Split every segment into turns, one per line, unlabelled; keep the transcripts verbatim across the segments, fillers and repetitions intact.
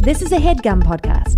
This is a HeadGum podcast.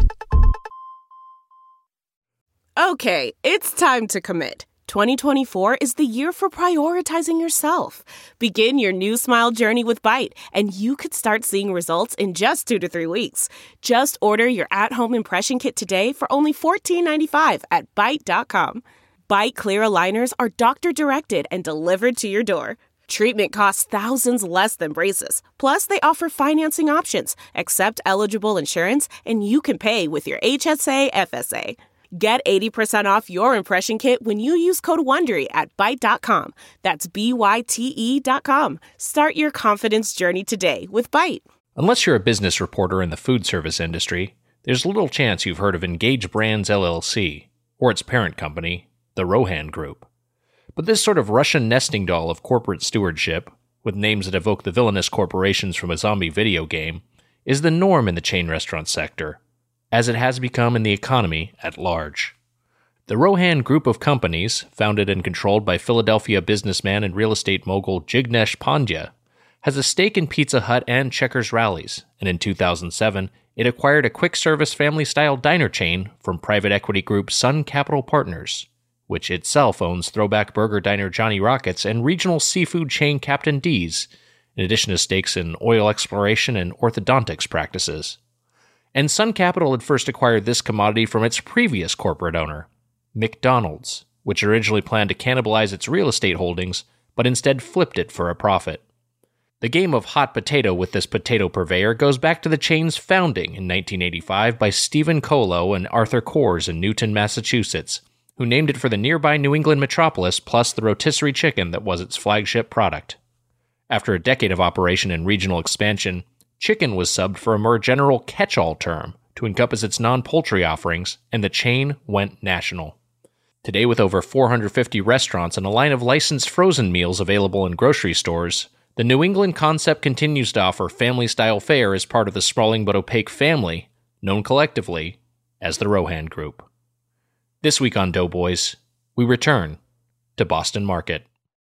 Okay, it's time to commit. twenty twenty-four is the year for prioritizing yourself. Begin your new smile journey with Byte, and you could start seeing results in just two to three weeks. Just order your at-home impression kit today for only fourteen ninety-five at byte dot com. Byte clear aligners are doctor-directed and delivered to your door. Treatment costs thousands less than braces. Plus, they offer financing options, accept eligible insurance, and you can pay with your H S A F S A. Get eighty percent off your impression kit when you use code WONDERY at byte dot com. That's B Y T E dot com. Start your confidence journey today with Byte.
Unless you're a business reporter in the food service industry, there's little chance you've heard of Engage Brands L L C, or its parent company, the Rohan Group. But this sort of Russian nesting doll of corporate stewardship, with names that evoke the villainous corporations from a zombie video game, is the norm in the chain restaurant sector, as it has become in the economy at large. The Rohan Group of companies, founded and controlled by Philadelphia businessman and real estate mogul Jignesh Pandya, has a stake in Pizza Hut and Checkers Rallies, and in two thousand seven, it acquired a quick-service family-style diner chain from private equity group Sun Capital Partners, which itself owns throwback burger diner Johnny Rockets and regional seafood chain Captain D's, in addition to stakes in oil exploration and orthodontics practices. And Sun Capital had first acquired this commodity from its previous corporate owner, McDonald's, which originally planned to cannibalize its real estate holdings, but instead flipped it for a profit. The game of hot potato with this potato purveyor goes back to the chain's founding in nineteen eighty-five by Stephen Kolo and Arthur Coors in Newton, Massachusetts, who named it for the nearby New England metropolis plus the rotisserie chicken that was its flagship product. After a decade of operation and regional expansion, chicken was subbed for a more general catch-all term to encompass its non-poultry offerings, and the chain went national. Today, with over four hundred fifty restaurants and a line of licensed frozen meals available in grocery stores, the New England concept continues to offer family-style fare as part of the sprawling but opaque family, known collectively as the Rohan Group. This week on Doughboys, we return to Boston Market.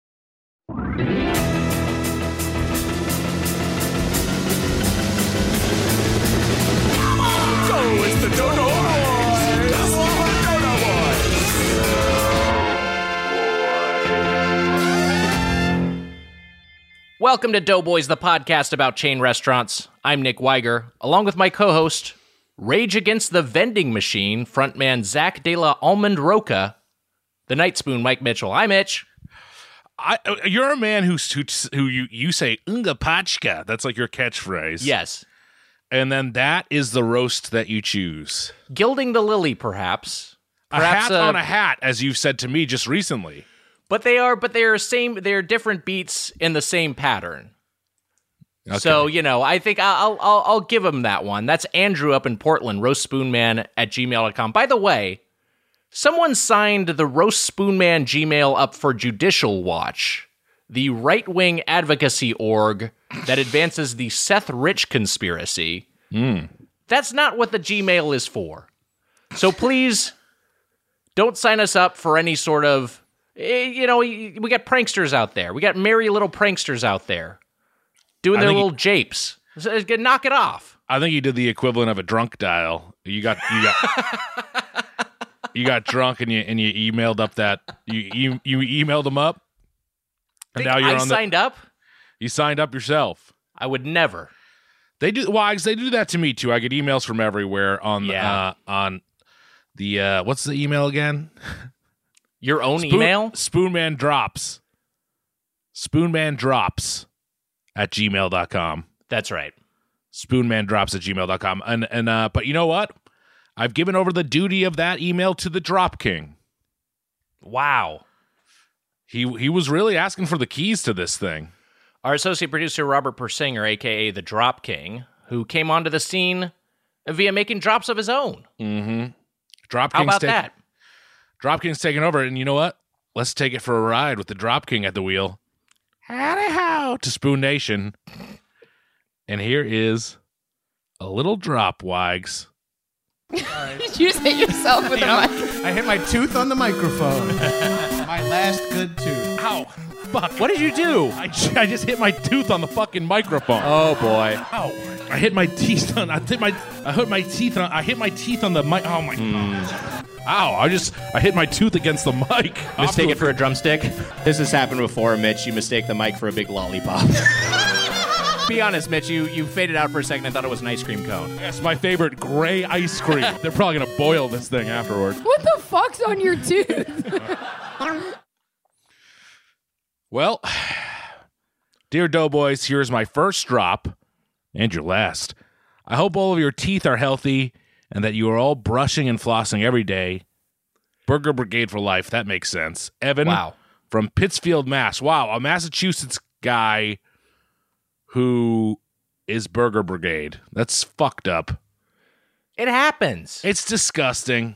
Welcome to Doughboys, the podcast about chain restaurants. I'm Nick Weiger, along with my co-host, Rage Against the Vending Machine frontman Zach De La Almond Roca, the Night Spoon Mike Mitchell. Hi, Mitch.
I, you're a man who who, who you, you say Unga Pachka. That's like your catchphrase.
Yes.
And then that is the roast that you choose.
Gilding the lily, perhaps.
perhaps a hat
a,
on a hat, as you've said to me just recently.
But they are, but they are same. They are different beats in the same pattern. Okay. So, you know, I think I'll, I'll I'll give him that one. That's Andrew up in Portland, roastspoonman at gmail dot com. By the way, someone signed the Roast Spoonman Gmail up for Judicial Watch, the right-wing advocacy org that advances the Seth Rich conspiracy.
Mm.
That's not what the Gmail is for. So please, don't sign us up for any sort of, you know, we got pranksters out there. We got merry little pranksters out there. Doing their little he, japes. Knock it off.
I think you did the equivalent of a drunk dial. You got you got you got drunk and you and you emailed up that you you, you emailed them up.
And now you're I on signed the, up.
You signed up yourself.
I would never.
They do Wags. They do that to me too. I get emails from everywhere on
yeah.
uh, on the uh, what's the email again?
Your own
Spoon,
email.
Spoonman drops. Spoonman drops. At gmail dot com.
That's right.
Spoonmandrops at gmail dot com. And, and, uh, but you know what? I've given over the duty of that email to the Drop King.
Wow.
He he was really asking for the keys to this thing.
Our associate producer, Robert Persinger, a k a the Drop King, who came onto the scene via making drops of his own.
Mm-hmm. Drop
How
King's
about
take,
that?
Drop King's taking over, and you know what? Let's take it for a ride with the Drop King at the wheel. Howdy how to Spoon Nation. And here is a little drop, Wags.
Did you hit yourself with
yeah,
the mic?
I hit my tooth on the microphone. My last good tooth.
Ow. Fuck.
What did you do?
I, j- I just hit my tooth on the fucking microphone.
Oh boy.
Ow. I hit my teeth on I hit my I hit my teeth on I hit my teeth on the mic. Oh my
Mm.
god. Ow, I just I hit my tooth against the mic.
Mistake it for a drumstick? This has happened before, Mitch. You mistake the mic for a big lollipop. Be honest, Mitch, you, you faded out for a second. I thought it was an ice cream cone.
That's my favorite gray ice cream. They're probably gonna boil this thing afterward.
What the fuck's on your tooth?
Well, dear Doughboys, here's my first drop and your last. I hope all of your teeth are healthy and that you are all brushing and flossing every day. Burger Brigade for life. That makes sense. Evan
Wow.
from Pittsfield, Mass. Wow, a Massachusetts guy who is Burger Brigade. That's fucked up.
It happens.
It's disgusting.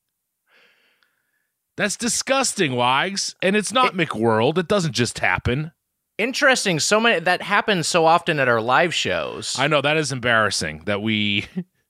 That's disgusting, Wags. And it's not
It-
McWorld. It doesn't just happen.
Interesting. So many that happens so often at our live shows.
I know that is embarrassing that we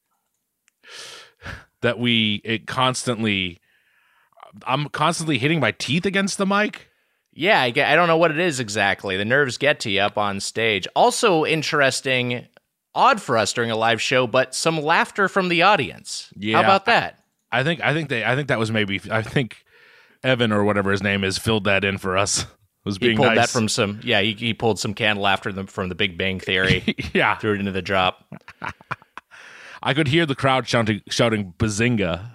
that we it constantly I'm constantly hitting my teeth against the mic.
Yeah, I, get, I don't know what it is exactly. The nerves get to you up on stage. Also interesting, odd for us during a live show, but some laughter from the audience.
Yeah.
How about that?
I think I think they I think that was maybe I think Evan or whatever his name is filled that in for us. Was
He
being
pulled
nice.
that from some, yeah, he, he pulled some canned laughter them- from the Big Bang Theory,
yeah.
threw it into the drop.
I could hear the crowd shouting shouting bazinga.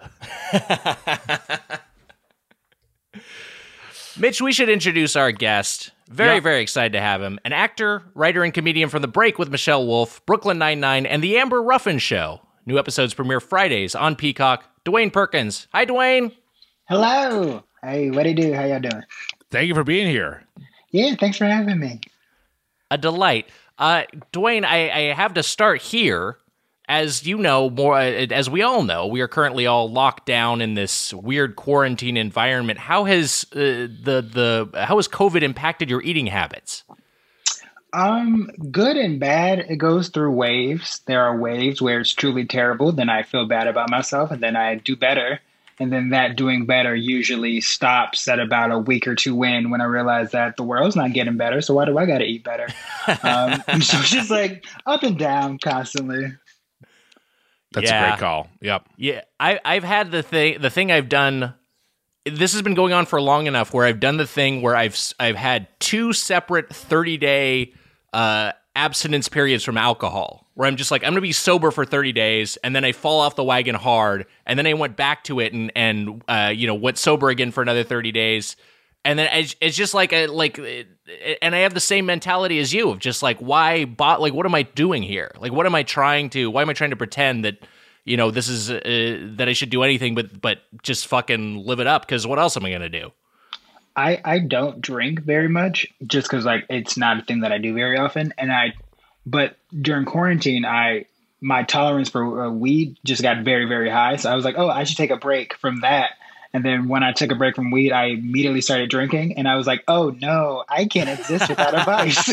Mitch, we should introduce our guest. Very,
Yeah.
very excited to have him. An actor, writer, and comedian from The Break with Michelle Wolf, Brooklyn Nine-Nine, and The Amber Ruffin Show. New episodes premiere Fridays on Peacock. Dwayne Perkins. Hi, Dwayne.
Hello. Hey, what do you do? How y'all doing?
Thank you for being here.
Yeah, thanks for having me.
A delight. Uh, Dwayne, I, I have to start here. As you know, more as we all know, we are currently all locked down in this weird quarantine environment. How has uh, the the how has COVID impacted your eating habits?
Um, good and bad. It goes through waves. There are waves where it's truly terrible. Then I feel bad about myself, and then I do better. And then that doing better usually stops at about a week or two in when I realize that the world's not getting better. So why do I got to eat better? um, so it's just like up and down constantly.
That's
Yeah.
a great call. Yep.
Yeah, I, I've had the thing. The thing I've done. This has been going on for long enough where I've done the thing where I've s- I've had two separate thirty day uh, abstinence periods from alcohol. Where I'm just like I'm gonna be sober for thirty days, and then I fall off the wagon hard, and then I went back to it and and uh, you know went sober again for another thirty days, and then it's, it's just like a like. And I have the same mentality as you of just like, why bot? Like, what am I doing here? Like, what am I trying to? Why am I trying to pretend that, you know, this is uh, that I should do anything but but just fucking live it up? Because what else am I gonna do?
I, I don't drink very much just because like it's not a thing that I do very often. And I, but during quarantine, I my tolerance for uh, weed just got very, very high. So I was like, oh, I should take a break from that. And then when I took a break from weed, I immediately started drinking. And I was like, oh, no, I can't exist without a vice.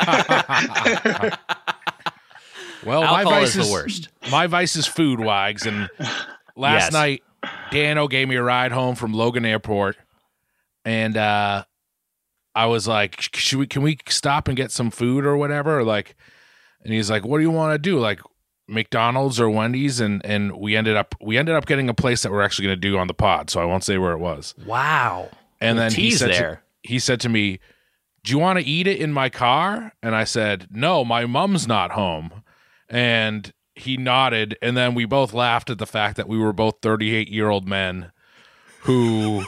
Well,
Alcohol
my vice
is the worst.
My vice is food, Wags. And last
Yes.
night, Dano gave me a ride home from Logan Airport, and uh, I was like, "Should we? Can we stop and get some food or whatever?" Or like, and he's like, "What do you want to do? Like McDonald's or Wendy's?" And and we ended up we ended up getting a place that we're actually going to do on the pod, so I won't say where it was.
Wow.
And then he
tease
said
there.
To, he said to me, "Do you want to eat it in my car?" And I said, "No, my mom's not home." And he nodded, and then we both laughed at the fact that we were both thirty-eight-year-old men who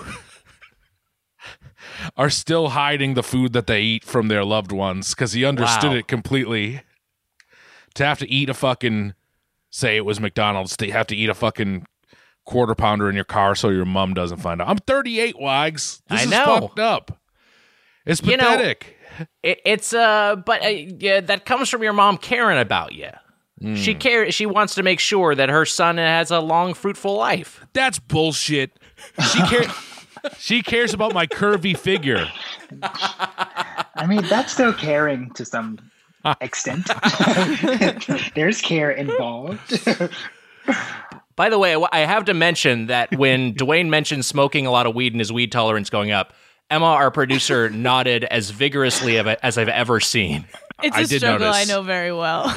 are still hiding the food that they eat from their loved ones, because he understood
Wow.
it completely. To have to eat a fucking, say it was McDonald's, to have to eat a fucking quarter pounder in your car so your mom doesn't find out. I'm thirty-eight, Wags. This
I
is
know.
fucked up. It's
You know,
pathetic.
It, it's uh, but uh, yeah, that comes from your mom caring about you. She care. She wants to make sure that her son has a long, fruitful life.
That's bullshit. She cares. She cares about my curvy figure.
I mean, that's still caring to some extent. There's care involved.
By the way, I have to mention that when Dwayne mentioned smoking a lot of weed and his weed tolerance going up, Emma, our producer, nodded as vigorously of it as I've ever seen.
It's
I
a
did
struggle
notice.
I know very well.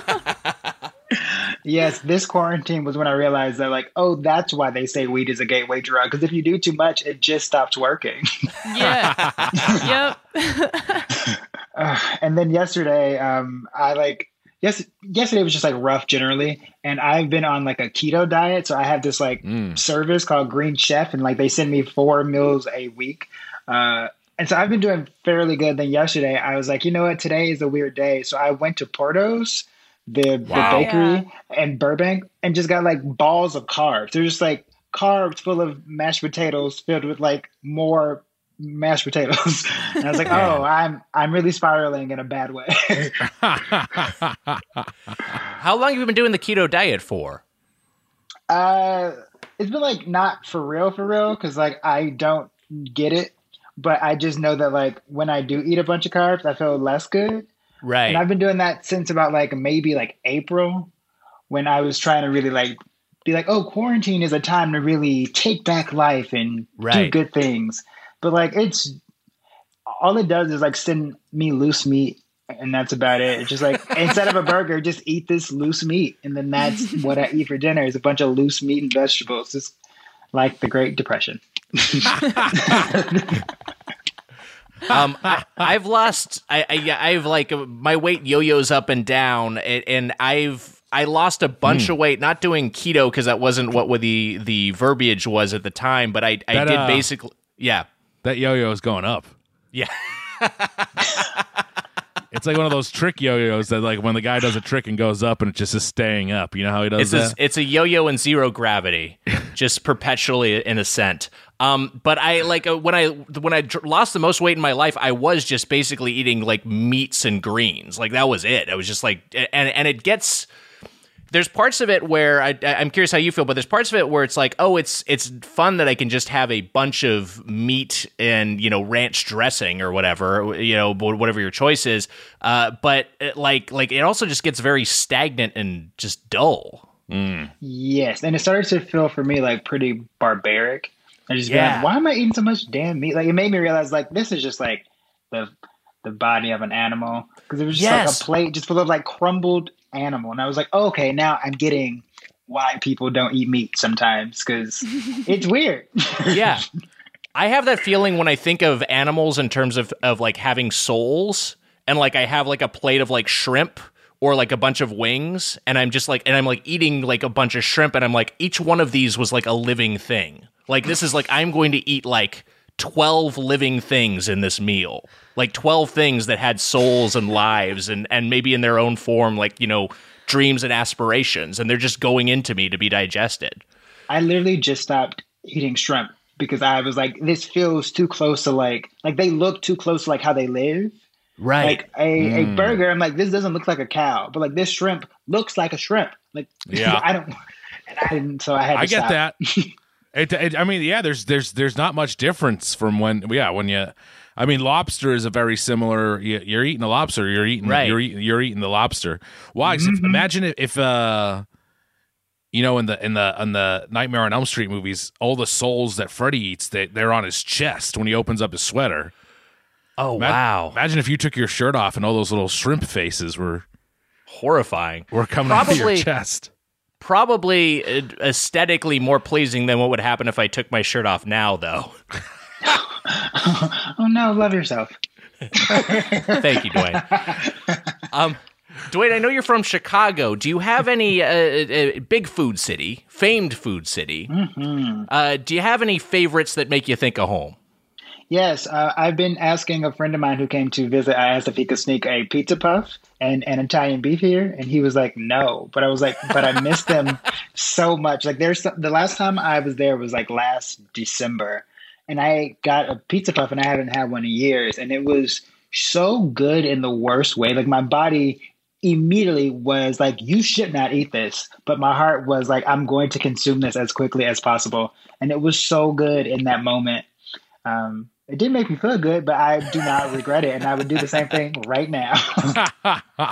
Yes, this quarantine was when I realized that, like, oh, that's why they say weed is a gateway drug. Because if you do too much, it just stops working.
Yeah. Yep.
Uh, and then yesterday, um, I like yes, yesterday was just like rough generally, and I've been on like a keto diet, so I have this like
Mm.
service called Green Chef, and like they send me four meals a week. Uh, and so I've been doing fairly good. Then yesterday, I was like, you know what, today is a weird day, so I went to Porto's, the,
Wow.
the bakery in Burbank, and just got like balls of carbs. They're just like carbs full of mashed potatoes filled with like more mashed potatoes. And I was like, oh, I'm I'm really spiraling in a bad way.
How long have you been doing the keto diet for?
uh, it's been like not for real, for real, because like I don't get it, but I just know that like when I do eat a bunch of carbs, I feel less good.
Right.
And I've been doing that since about like maybe like April, when I was trying to really like be like, oh, quarantine is a time to really take back life and do
Right.
good things. But like it's all it does is like send me loose meat, and that's about it. It's just like instead of a burger, just eat this loose meat, and then that's what I eat for dinner is a bunch of loose meat and vegetables, just like the Great Depression.
Um, I, I've lost. I, I yeah, I've like uh, my weight yo-yos up and down, and, and I've I lost a bunch
Hmm.
of weight not doing keto because that wasn't what the the verbiage was at the time. But I I
That,
did
uh,
basically yeah
That yo-yo is going up.
yeah.
It's like one of those trick yo-yos that, like, when the guy does a trick and goes up, and it just is staying up. You know how he does
It's a,
that?
it's a yo-yo in zero gravity, just perpetually in ascent. Um, but I like uh, when I when I dr- lost the most weight in my life, I was just basically eating like meats and greens. Like that was it. I was just like, and and it gets. There's parts of it where I, I'm curious how you feel, but there's parts of it where it's like, oh, it's it's fun that I can just have a bunch of meat and, you know, ranch dressing or whatever, you know, whatever your choice is. Uh, but it, like like it also just gets very stagnant and just dull.
Yes, and it started to feel for me like pretty barbaric. I just
Yeah.
yeah. Like, why am I eating so much damn meat? Like it made me realize like this is just like the the body of an animal, because it was just
Yes.
like a plate just full of like crumbled animal, and I was like, oh, okay, now I'm getting why people don't eat meat sometimes, because it's weird.
Yeah. I have that feeling when I think of animals in terms of, of like having souls, and like I have like a plate of like shrimp or like a bunch of wings, and I'm just like, and I'm like eating like a bunch of shrimp, and I'm like, each one of these was like a living thing. Like this is like, I'm going to eat like twelve living things in this meal, like twelve things that had souls and lives and, and maybe in their own form, like, you know, dreams and aspirations, and they're just going into me to be digested.
I literally just stopped eating shrimp because I was like, this feels too close to like like they look too close to like how they live.
Right.
Like a, a burger, I'm like, this doesn't look like a cow, but like this shrimp looks like a shrimp. Like,
Yeah.
I don't, and I didn't, so I had to
I get
stop.
that. It, it, I mean, yeah, there's there's there's not much difference from when, yeah, when you, I mean, lobster is a very similar. You, you're eating a lobster, you're eating,
Right.
you're eating, you're eating the lobster. Why? 'Cause if- imagine if, if, uh, you know, in the in the in the Nightmare on Elm Street movies, all the souls that Freddy eats, they they're on his chest when he opens up his sweater.
Oh,
Ima-
wow.
Imagine if you took your shirt off and all those little shrimp faces were
Horrifying.
were coming out of your
Probably-
chest.
Probably uh, aesthetically more pleasing than what would happen if I took my shirt off now, though.
Oh no, love yourself.
Thank you, Dwayne. Um, Dwayne, I know you're from Chicago. Do you have any uh, uh, big food city, famed food city?
Mm-hmm.
Uh, do you have any favorites that make you think of home?
Yes, uh, I've been asking a friend of mine who came to visit. I asked if he could sneak a pizza puff and an Italian beef here, and he was like, "No." But I was like, "But I miss them so much." Like, there's some, the last time I was there was like last December, and I got a pizza puff, and I haven't had one in years, and it was so good in the worst way. Like my body immediately was like, "You should not eat this," but my heart was like, "I'm going to consume this as quickly as possible," and it was so good in that moment. Um, It did make me feel good, but I do not regret it, and I would do the same thing right now.
Uh,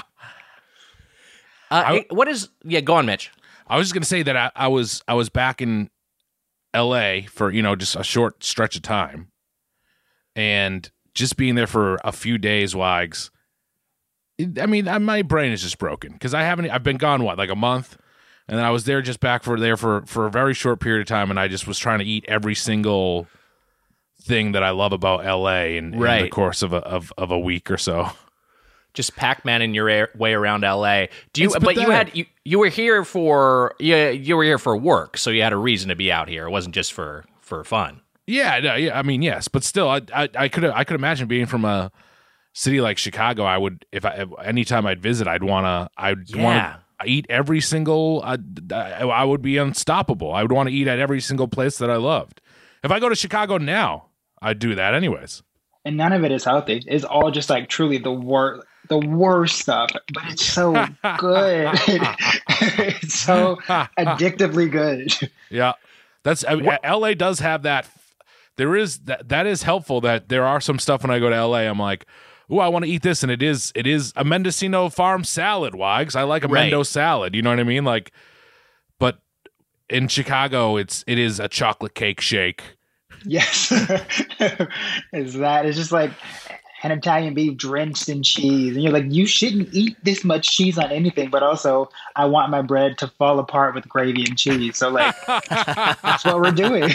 hey, what is? Yeah, go on, Mitch.
I was just gonna say that I, I was I was back in L A for, you know, just a short stretch of time, and just being there for a few days, Wags. It, I mean, I, my brain is just broken because I haven't. I've been gone what, like a month, and then I was there just back for there for for a very short period of time, and I just was trying to eat every single thing that I love about L A in,
Right.
in the course of a of, of a week or so.
Just Pac-Man in your air, way around L A. Do you?
It's
But you
pathetic.
had you, you were here for you, you were here for work, so you had a reason to be out here. It wasn't just for for fun.
Yeah, no, yeah. I mean, yes, but still, I I, I could I could imagine being from a city like Chicago. I would if I if, anytime I'd visit, I'd wanna I'd
Yeah.
wanna eat every single. I, I would be unstoppable. I would want to eat at every single place that I loved. If I go to Chicago now, I'd do that anyways.
And none of it is healthy. It's all just like truly the worst, the worst stuff. But it's so good. It's so addictively good.
Yeah, that's I mean, L A does have that. There is that that is helpful. That there are some stuff when I go to L A, I'm like, oh, I want to eat this, and it is it is a Mendocino farm salad, Wags. I like a
Right.
Mendo salad. You know what I mean? Like, but in Chicago, it's it is a chocolate cake shake.
Yes. Is that it's just like an Italian beef drenched in cheese. And you're like, you shouldn't eat this much cheese on anything, but also I want my bread to fall apart with gravy and cheese. So like that's what we're doing.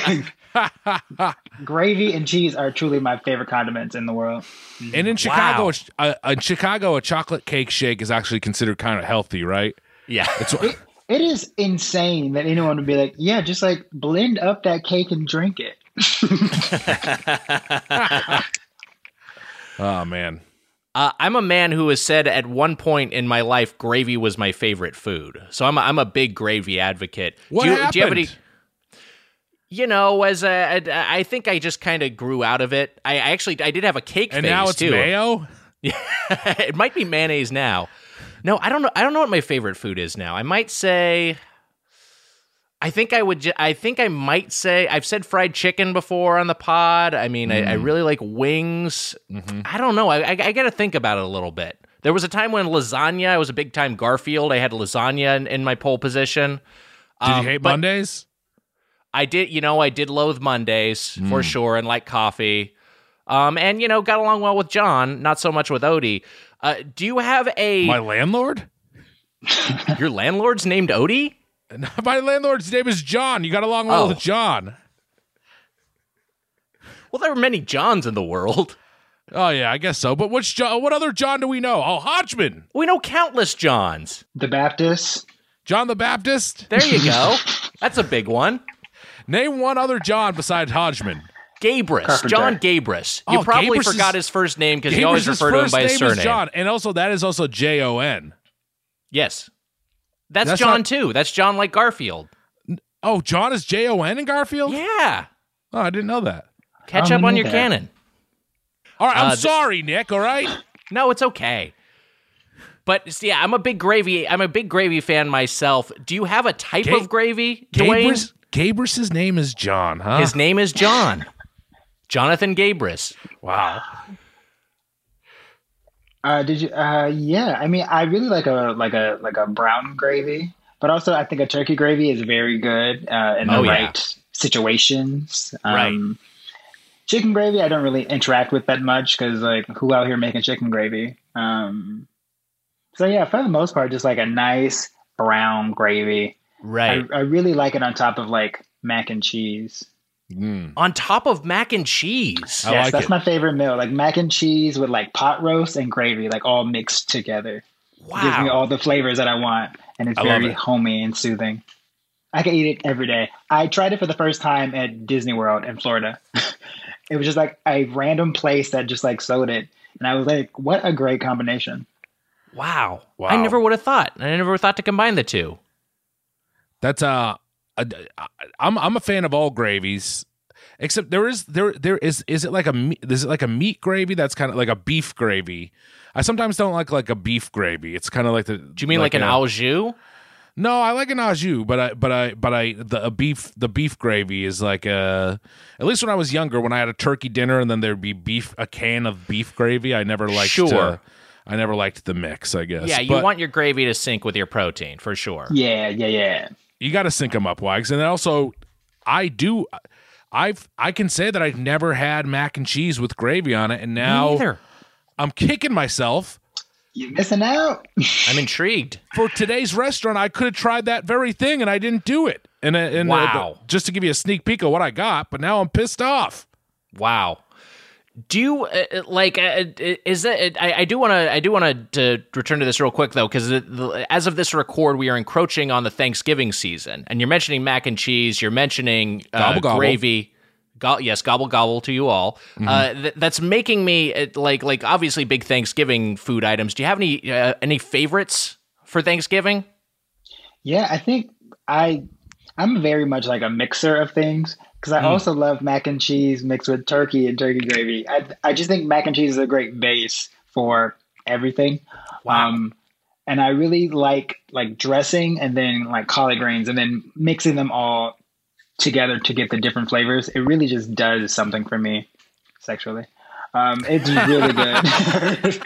Gravy and cheese are truly my favorite condiments in the world.
And in Chicago,
Wow.
a, in Chicago, a chocolate cake shake is actually considered kind of healthy, right?
Yeah,
It's
It, it is insane that anyone would be like, yeah, just like blend up that cake and drink it.
oh man.
Uh, I'm a man who has said at one point in my life gravy was my favorite food. So I'm a, I'm a big gravy advocate.
What
do you,
happened?
Do you have any? You know, as a, I think I just kind of grew out of it. I, I actually I did have a cake
And
phase
now it's
too.
mayo.
It might be mayonnaise now. No, I don't know. I don't know what my favorite food is now. I might say. I think I would. Ju- I think I might say I've said fried chicken before on the pod. I mean, I, I really like wings. I don't know. I, I, I got to think about it a little bit. There was a time when lasagna. I was a big time Garfield. I had lasagna in, in my pole position.
Did
Um,
you hate
but
Mondays?
I did. You know, I did loathe Mondays for sure, and like coffee. Um, and you know, got along well with John. Not so much with Odie. Uh, do you have a
My landlord?
your landlord's named Odie?
My landlord's name is John. You got along well
Oh.
with John.
Well, there are many Johns in the world.
Oh yeah, I guess so. But which John? What other John do we know? Oh, Hodgman,
We know countless Johns.
The Baptist.
John the Baptist.
There you go. That's a big one.
Name one other John besides Hodgman.
Gabris.
Carpenter.
John Gabris. You
Oh,
probably
Gabris
forgot
is-
his first name because you always
Gabris'
refer to him
first
by his
name
surname.
is John, and also that is also J O N.
Yes. That's,
That's
John
not-
too. That's John like Garfield.
Oh, John is J O N in Garfield?
Yeah.
Oh, I didn't know that.
Catch
I
up
don't
on
know
your
that.
canon.
All right, I'm
Uh, th-
sorry, Nick. All right.
No, it's okay. But see, yeah, I'm a big gravy. I'm a big gravy fan myself. Do you have a type
Ga-
of gravy, Dwayne?
Gabris, Gabris' name is John, huh?
His name is John. Jonathan Gabris.
wow.
Uh, did you? Uh, yeah. I mean, I really like a like a like a brown gravy, but also I think a turkey gravy is very good uh, in the
Oh, yeah.
right situations. Um,
Right.
Chicken gravy, I don't really interact with that much because like who out here making chicken gravy? Um, so yeah, for the most part, just like a nice brown gravy.
Right.
I, I really like it on top of like mac and cheese.
Mm.
On top of mac and cheese.
I
yes,
like
that's
it.
my favorite meal. Like mac and cheese with like pot roast and gravy, like all mixed together. Gives me
Wow.
all the flavors that I want, and it's
I love
very
it.
homey and soothing. I can eat it every day. I tried it for the first time at Disney World in Florida. It was just like a random place that just like sold it, and I was like, "What a great combination!"
Wow.
Wow.
I never would have thought. I never thought to combine the two.
That's uh, a, I'm I'm a fan of all gravies, except there is there there is is it like a me- is it like a meat gravy that's kind of like a beef gravy. I sometimes don't like like a beef gravy. It's kind of like the.
Do you mean like, an
a,
au jus?
No, I like an au jus, but I but I but I the a beef the beef gravy is like a. At least when I was younger, when I had a turkey dinner and then there'd be beef a can of beef gravy, I never liked.
Sure.
To, I never liked the mix. I guess.
Yeah, you
But
want your gravy to sync with your protein for sure.
Yeah, yeah, yeah.
you got to sync them up, Wags, and then also I do. I've I can say that I've never had mac and cheese with gravy on it, and now
Neither.
I'm kicking myself.
You're missing out.
I'm intrigued.
For today's restaurant, I could have tried that very thing, and I didn't do it. And, uh, and
Wow.
uh, just to give you a sneak peek of what I got, but now I'm pissed off.
Wow. Do you uh, like? Uh, is that? I, I do want to. I do want to return to this real quick though, because as of this record, we are encroaching on the Thanksgiving season, and you're mentioning mac and cheese. You're mentioning uh,
Gobble, gobble.
gravy. Go- yes, gobble gobble to you all.
Mm-hmm.
Uh, th- that's making me uh, like like obviously big Thanksgiving food items. Do you have any uh, any favorites for Thanksgiving?
Yeah, I think I I'm very much like a mixer of things because I
Mm.
also love mac and cheese mixed with turkey and turkey gravy. I I just think mac and cheese is a great base for everything.
Wow.
Um, and I really like like dressing and then like collard greens and then mixing them all together to get the different flavors. It really just does something for me sexually. Um, it's really good.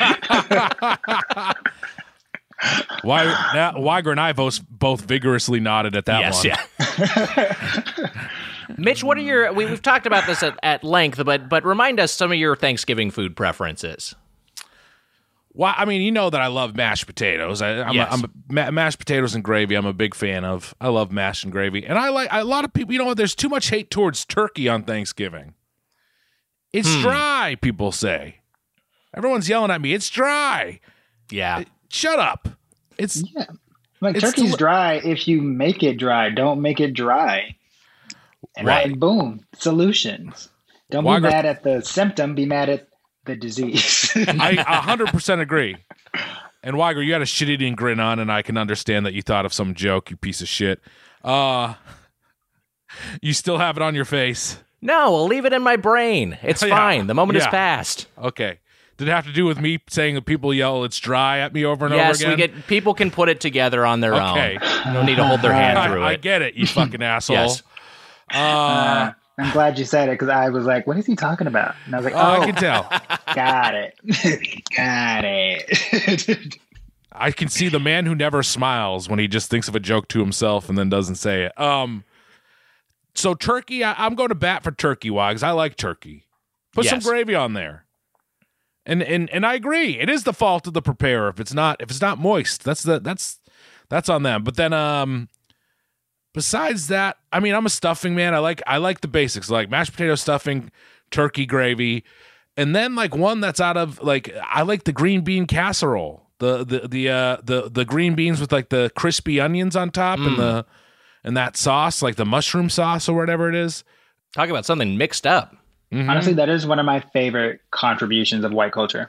Why, now, Weiger and I both, both vigorously nodded at that
yes,
one.
yeah. Mitch, what are your? We, we've talked about this at, at length, but but remind us some of your Thanksgiving food preferences.
Well, I mean, you know that I love mashed potatoes. I, I'm,
Yes.
a, I'm a, ma- mashed potatoes and gravy. I'm a big fan of. I love mashed and gravy, and I like a lot of people. You know what? There's too much hate towards turkey on Thanksgiving. It's
Hmm.
dry. People say. Everyone's yelling at me. It's dry.
Yeah.
Shut up. It's
Yeah. Like
It's
turkey's
deli-
dry if you make it dry. Don't make it dry. And
Right.
then boom, solutions. Don't
Weiger-
be mad at the symptom, be mad at the disease.
I one hundred percent agree. And Weiger, you got a shit-eating grin on, and I can understand that you thought of some joke, you piece of shit. Uh, you still have it on your face.
No, I'll leave it in my brain. It's
Yeah.
fine. The moment
Yeah.
is past.
Okay. Did it have to do with me saying that people yell it's dry at me over and
Yes,
over
we
again?
get people can put it together on their
Okay.
own. No need to hold their hand
I,
through
I
it.
get it, you fucking asshole.
Yes.
Uh,
Uh, I'm glad you said it because I was like, what is he talking about? And I was like,
oh,
oh,
I can tell.
got it. got it.
I can see the man who never smiles when he just thinks of a joke to himself and then doesn't say it. Um, so turkey, I, I'm going to bat for turkey, Wags. I like turkey. Put some
Yes.
gravy on there. And and and I agree. It is the fault of the preparer if it's not if it's not moist. That's the that's that's on them. But then um besides that, I mean, I'm a stuffing man. I like I like the basics, like mashed potato stuffing, turkey gravy, and then like one that's out of like I like the green bean casserole. The the the uh the the green beans with like the crispy onions on top and the and that sauce, like the mushroom sauce or whatever it is.
Talk about something mixed up.
Mhm.
Honestly, that is one of my favorite contributions of white culture.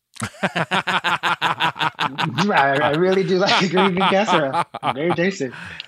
I, I really do like green bean casserole. Very tasty.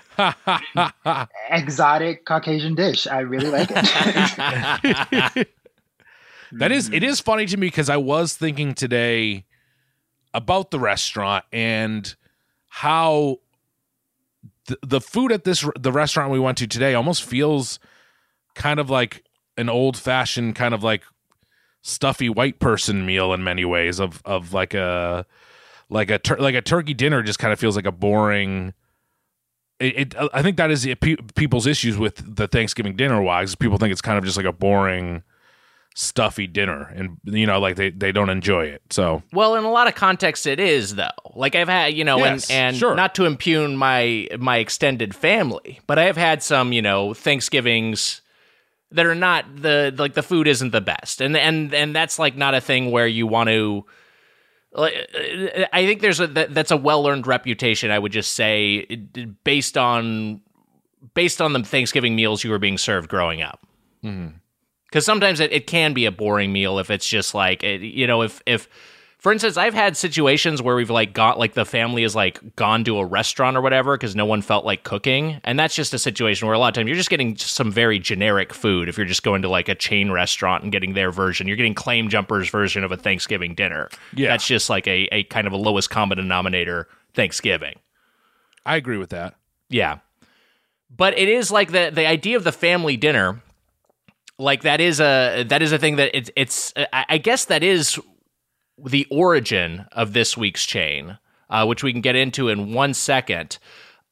Exotic Caucasian dish. I really like it.
That is, it is funny to me because I was thinking today about the restaurant and how the, the food at this the restaurant we went to today almost feels kind of like an old fashioned kind of like stuffy white person meal in many ways of of like a like a tur- like a turkey dinner just kind of feels like a boring. It, it I think that is the, pe- people's issues with the Thanksgiving dinner wise. People think it's kind of just like a boring, stuffy dinner, and you know, like they, they don't enjoy it. So
Well, in a lot of contexts, it is though. Like I've had, you know,
Yes,
and and
sure.
not to impugn my my extended family, but I have had some, you know, Thanksgivings that are not the like the food isn't the best, and and and that's like not a thing where you want to. Like, I think there's a that, that's a well earned reputation. I would just say it- based on based on the Thanksgiving meals you were being served growing up. Because sometimes it, it can be a boring meal if it's just like, it, you know, if, if, for instance, I've had situations where we've like got, like the family has like gone to a restaurant or whatever because no one felt like cooking. And that's just a situation where a lot of times you're just getting just some very generic food. If you're just going to like a chain restaurant and getting their version, you're getting Claim Jumper's version of a Thanksgiving dinner.
Yeah.
That's just like a, a kind of a lowest common denominator Thanksgiving.
I agree with that.
Yeah. But it is like the the idea of the family dinner, like that is a that is a thing that it's it's I I guess that is the origin of this week's chain, uh, which we can get into in one second.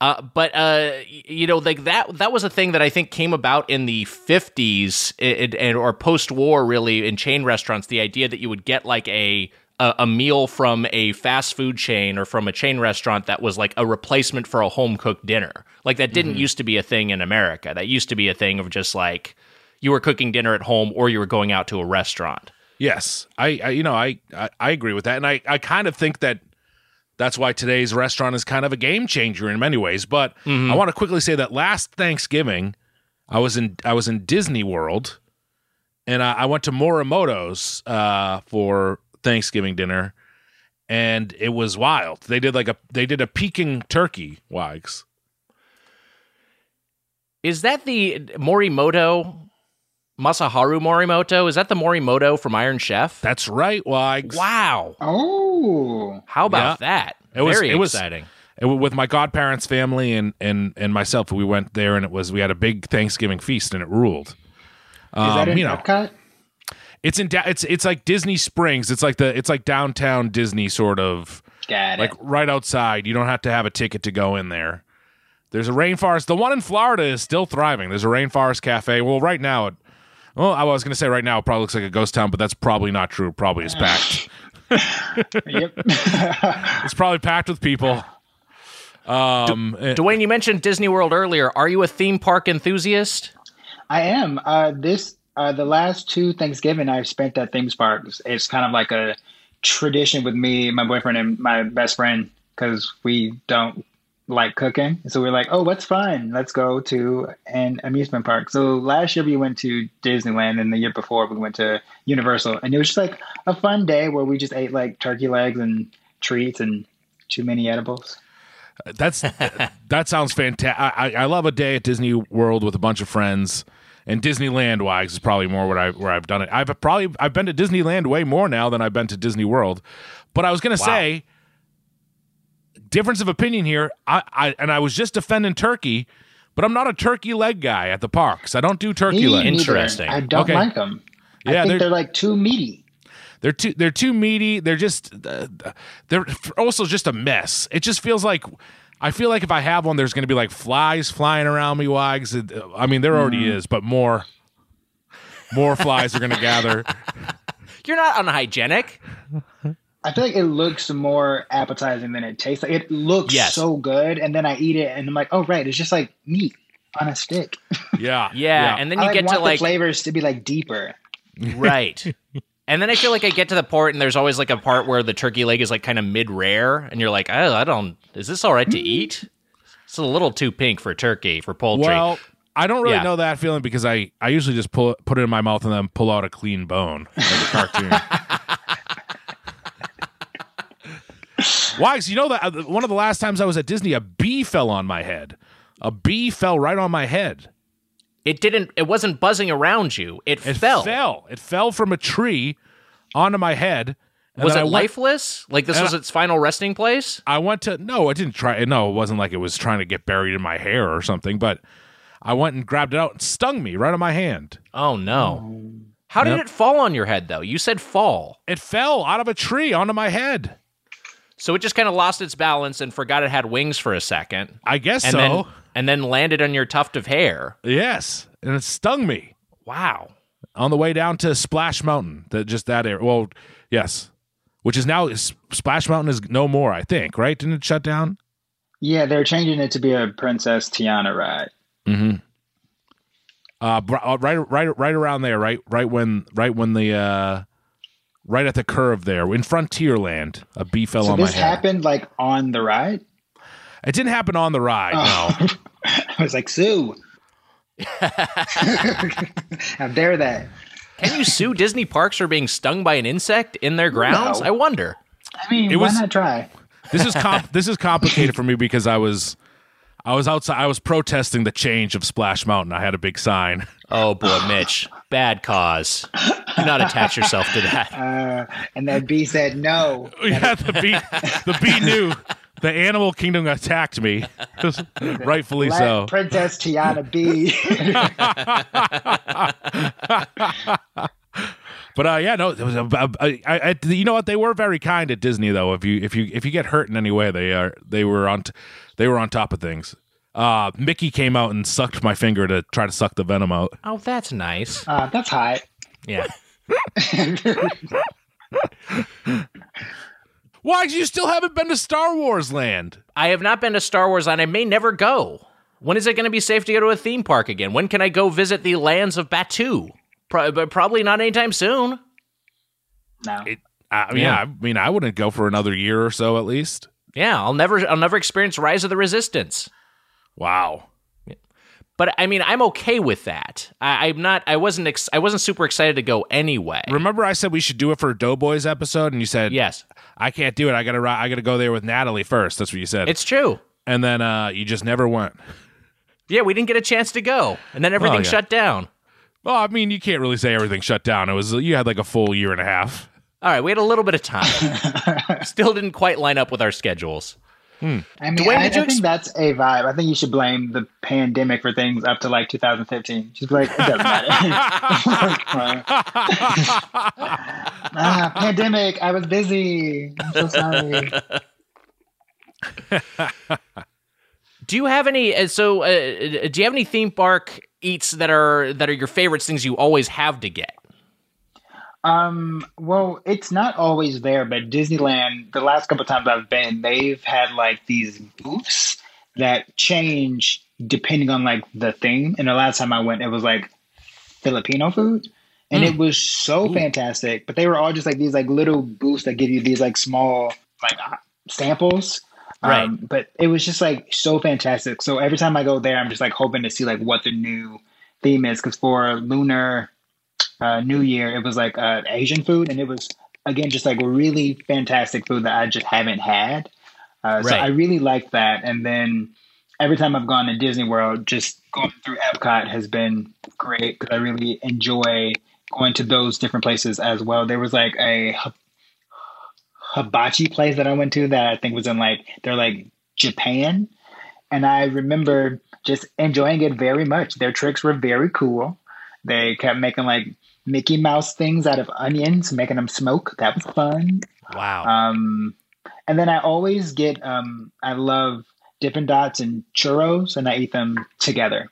Uh, but uh, y- you know, like that that was a thing that I think came about in the fifties and or post-war, really, in chain restaurants. The idea that you would get like a, a a meal from a fast food chain or from a chain restaurant that was like a replacement for a home cooked dinner. Like that didn't mm-hmm. used to be a thing in America. That used to be a thing of just like you were cooking dinner at home or you were going out to a restaurant.
Yes, I, I you know I, I I agree with that, and I I kind of think that. That's why today's restaurant is kind of a game changer in many ways. But mm-hmm. I want to quickly say that last Thanksgiving, I was in I was in Disney World, and I, I went to Morimoto's uh, for Thanksgiving dinner, and it was wild. They did like a they did a Peking turkey, Wags.
Is that the Morimoto? Masaharu Morimoto? Is that the Morimoto from Iron Chef?
That's right, Wags.
Wow.
Oh.
How about yeah. that?
It was,
Very
it
exciting.
Was, it, with my godparents' family and, and, and myself, we went there, and it was we had a big Thanksgiving feast, and it ruled. Um,
Is that in
you know,
Epcot?
It's in it's it's like Disney Springs. It's like the it's like downtown Disney sort of.
Got it.
Like right outside. You don't have to have a ticket to go in there. There's a rainforest. The one in Florida is still thriving. There's a rainforest cafe. Well, right now it. Well, I was going to say right now it probably looks like a ghost town, but that's probably not true. It probably is packed.
Yep.
It's probably packed with people. Um,
du- Dwayne, you mentioned Disney World earlier. Are you a theme park enthusiast?
I am. Uh, this uh, the last two Thanksgiving I've spent at theme parks. It's kind of like a tradition with me, my boyfriend, and my best friend because we don't like cooking. So we're like, oh, what's fun? Let's go to an amusement park. So last year we went to Disneyland, and the year before we went to Universal. And it was just like a fun day where we just ate like turkey legs and treats and too many edibles.
That's that sounds fantastic. I, I love a day at Disney World with a bunch of friends. And Disneyland wise is probably more what I where I've done it. I've probably I've been to Disneyland way more now than I've been to Disney World. But I was gonna wow. say difference of opinion here. I, I and I was just defending turkey, but I'm not a turkey leg guy at the parks. I don't do turkey legs.
Interesting.
I don't
okay.
like them. I
yeah,
think
they're,
they're like too meaty.
They're too they're too meaty. They're just uh, they're also just a mess. It just feels like I feel like if I have one, there's going to be like flies flying around me. Wags. I mean, there already mm. is, but more more flies are going to gather.
You're not unhygienic.
I feel like it looks more appetizing than it tastes. Like it looks
yes.
so good, and then I eat it, and I'm like, oh right, it's just like meat on a stick.
Yeah,
yeah, yeah. And then you
I, like,
get
want
to like
the flavors to be like deeper,
right? And then I feel like I get to the part, and there's always like a part where the turkey leg is like kind of mid-rare, and you're like, oh, I don't. Is this all right to eat? It's a little too pink for turkey for poultry.
Well, I don't really
yeah.
know that feeling because I, I usually just pull put it in my mouth and then pull out a clean bone like a cartoon. Wags, you know that uh, one of the last times I was at Disney, a bee fell on my head. A bee fell right on my head.
It didn't. It wasn't buzzing around you. It,
it
fell.
fell. It fell from a tree onto my head.
Was it
went,
lifeless? Like this was
I,
its final resting place?
I went to no. I didn't try. No, it wasn't like it was trying to get buried in my hair or something. But I went and grabbed it out and stung me right on my hand.
Oh no! How did
yep.
it fall on your head though? You said fall.
It fell out of a tree onto my head.
So it just kind of lost its balance and forgot it had wings for a second.
I guess
and
so.
Then, and then landed on your tuft of hair.
Yes, and it stung me.
Wow.
On the way down to Splash Mountain, that just that area. Well, yes, which is now Splash Mountain is no more. I think, right? Didn't it shut down?
Yeah, they're changing it to be a Princess Tiana ride.
Mm-hmm. Uh, right, right, right around there. Right, right when, right when the. Uh, Right at the curve there, in Frontierland, a bee fell
so
on my head.
So this happened like on the ride?
It didn't happen on the ride,
oh.
no.
I was like, sue. How dare that?
Can you sue Disney parks for being stung by an insect in their grounds?
No.
I wonder.
I mean,
it
why
was,
not try?
This is comp- this is complicated for me because I was I was outside. I was protesting the change of Splash Mountain. I had a big sign.
Oh boy, Mitch, bad cause. Do not attach yourself to that.
Uh, and that bee said no.
Yeah, the bee, the bee knew. The animal kingdom attacked me, rightfully
Let
so.
Princess Tiana be.
But uh, yeah, no, it was a, a, a, I, I, you know what? They were very kind at Disney, though. If you if you if you get hurt in any way, they are they were on t- they were on top of things. Uh, Mickey came out and sucked my finger to try to suck the venom out.
Oh, that's nice.
Uh, that's hot.
Yeah.
Why? You still haven't been to Star Wars Land?
I have not been to Star Wars, and I may never go. When is it going to be safe to go to a theme park again? When can I go visit the lands of Batuu? Pro- but probably not anytime soon.
No.
It, I mean,
Yeah.
yeah, I mean, I wouldn't go for another year or so at least.
Yeah, I'll never, I'll never experience Rise of the Resistance.
Wow.
But I mean, I'm okay with that. I, I'm not. I wasn't. Ex- I wasn't super excited to go anyway.
Remember, I said we should do it for a Doughboys episode, and you said,
Yes,
I can't do it. I gotta, ri- I gotta go there with Natalie first. That's what you said.
it's true.
and then uh, you just never went.
Yeah, we didn't get a chance to go, and then everything
yeah.
shut down.
Well, I mean, you can't really say everything shut down. It was you had like a full year and a half.
All right, we had a little bit of time. Still didn't quite line up with our schedules.
I mean,
Dwayne,
I, I
did you
think
ex-
that's a vibe. I think you should blame the pandemic for things up to like two thousand fifteen. Just be like, it doesn't matter. ah, pandemic. I was busy. I'm so sorry.
Do you have any? uh, So, uh, do you have any theme park eats that are that are your favorites? Things you always have to get.
Um, well, it's not always there, but Disneyland, the last couple of times I've been, they've had like these booths that change depending on like the theme. And the last time I went, it was like Filipino food. And it was so fantastic. But they were all just like these like little booths that give you these like small like uh, samples.
Right.
Um, but it was just like so fantastic. So every time I go there, I'm just like hoping to see like what the new theme is. Because for Lunar uh, New Year, it was like uh, Asian food, and it was again just like really fantastic food that I just haven't had. Uh, So
Right.
I really like that. And then every time I've gone to Disney World, just going through Epcot has been great because I really enjoy going to those different places as well. There was like a hi- hibachi place that I went to that I think was in like they're like Japan, and I remember just enjoying it very much. Their tricks were very cool. They kept making like Mickey Mouse things out of onions, making them smoke. That was fun.
Wow.
Um, and then I always get um, I love Dippin' Dots and churros, and I eat them together.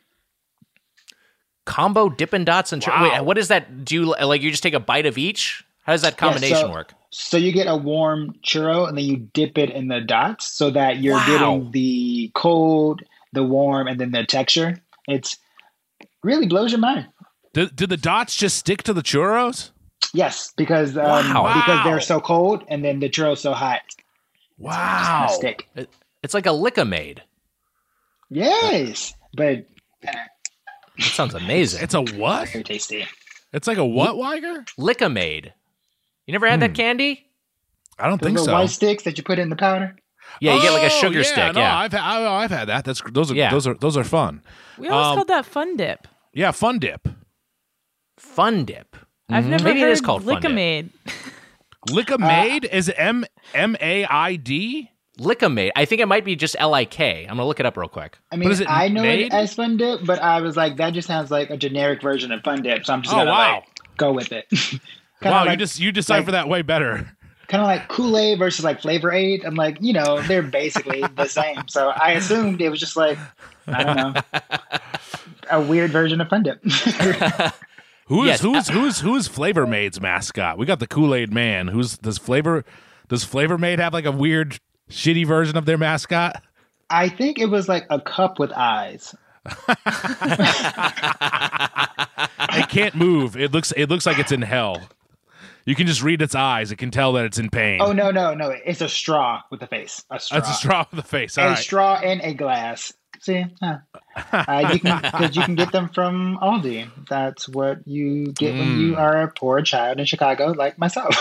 Combo Dippin' Dots and chur-
Wow.
wait, what is that? Do you like you just take a bite of each? How does that combination
Yeah, so-
work?
So you get a warm churro, and then you dip it in the dots, so that you're
Wow.
getting the cold, the warm, and then the texture. It's really blows your mind.
Did, did the dots just stick to the churros?
Yes, because um,
Wow.
because
Wow.
they're so cold, and then the churro's so hot.
Wow.
Just stick.
It, it's like a Lick-a-Maid.
Yes, but uh,
That sounds amazing.
It's a what?
very tasty.
It's like a what, Weiger?
Lick-a-Maid. You never had that candy?
I don't
The
think
little
so.
white sticks that you put in the powder.
Yeah, you get like a
Oh,
sugar
yeah,
stick.
No,
Yeah.
I've ha- I, I've had that. That's those are
Yeah.
those are those are fun.
We always
Um,
called that Fun Dip.
Yeah, Fun Dip.
Fun Dip.
I've never
Maybe it
heard
is called Fun Dip.
Lick-a-Maid.
Lick-a-Maid is it M M A I D?
Lick-a-Maid. I think it might be just L I K. I'm going to look it up real quick.
I mean,
is it
I know
made?
it as Fun Dip, but I was like, that just sounds like a generic version of Fun Dip, so I'm just
Oh,
gonna
wow.
like go with it.
Wow,
like,
you just you decipher
like-
that way better.
kind of like Kool-Aid versus like Flavor Aid. I'm like, you know, they're basically the same. So I assumed it was just like, I don't know, a weird version of Fun Dip.
Who's
Yes,
who's who's who's Flavor Maid's mascot? We got the Kool-Aid Man. Who's does Flavor does Flavor Maid have like a weird shitty version of their mascot?
I think it was like a cup with eyes.
It can't move. It looks it looks like it's in hell. You can just read its eyes. It can tell that it's in pain.
Oh, no, no, no. It's a straw with a face. A straw.
That's a straw with a face.
A
All right.
straw and a glass. See? Huh. Uh, you can, because you can get them from Aldi. That's what you get when you are a poor child in Chicago, like myself.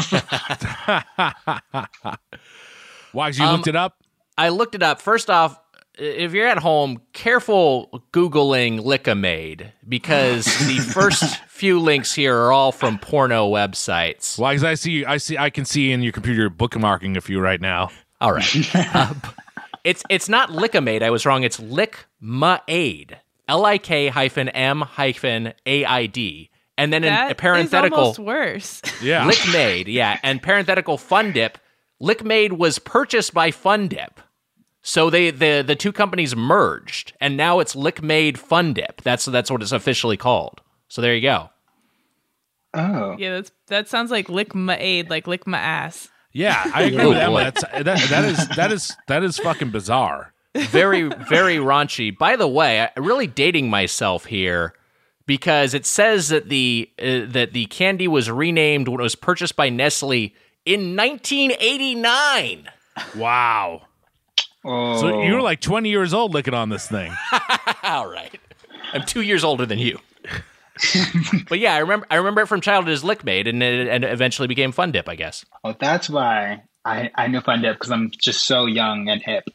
Why? 'Cause you
Um,
looked it up?
I looked it up. First off, if you're at home, careful Googling Lick-a-Maid because the first few links here are all from porno websites.
Why? 'Cause I see I see I can see in your computer you're bookmarking a few right now.
All right. Uh, it's it's not Lick-a-Maid. I was wrong. It's Lick-ma-aid. L I K hyphen M hyphen A I D. And then in
That
a parenthetical,
is almost worse.
Yeah.
Lick Made, yeah, and parenthetical Fun Dip. Lick Made was purchased by Fun Dip. So they the the two companies merged, and now it's Lick Made Fun Dip. That's that's what it's officially called. So there you go.
Oh.
Yeah, that's that sounds like lick my aid, like lick my ass.
Yeah, I agree
Oh,
with that.
boy.
That's, that. That is that is that is fucking bizarre.
Very, very raunchy. By the way, I'm really dating myself here because it says that the uh, that the candy was renamed when it was purchased by Nestle in nineteen eighty-nine.
Wow.
Oh.
So you were like twenty years old looking on this thing.
All right, I'm two years older than you. But yeah, I remember I remember it from childhood as Lick Made, and it and eventually became Fun Dip, I guess.
Oh, that's why I, I know Fun Dip, because I'm just so young and hip.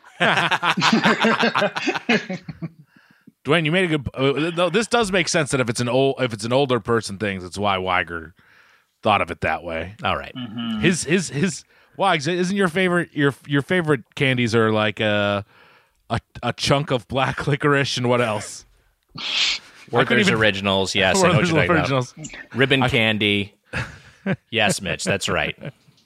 Dwayne, you made a good. Uh, no, this does make sense that if it's an old if it's an older person thing, that's why Weiger thought of it that way.
All right.
His his his Wags, isn't your favorite your your favorite candies are like a a, a chunk of black licorice and what else?
Werther's
even-
Originals, yes, I know what
Werther's
you're talking
Originals.
about. Ribbon candy. Yes, Mitch, that's right.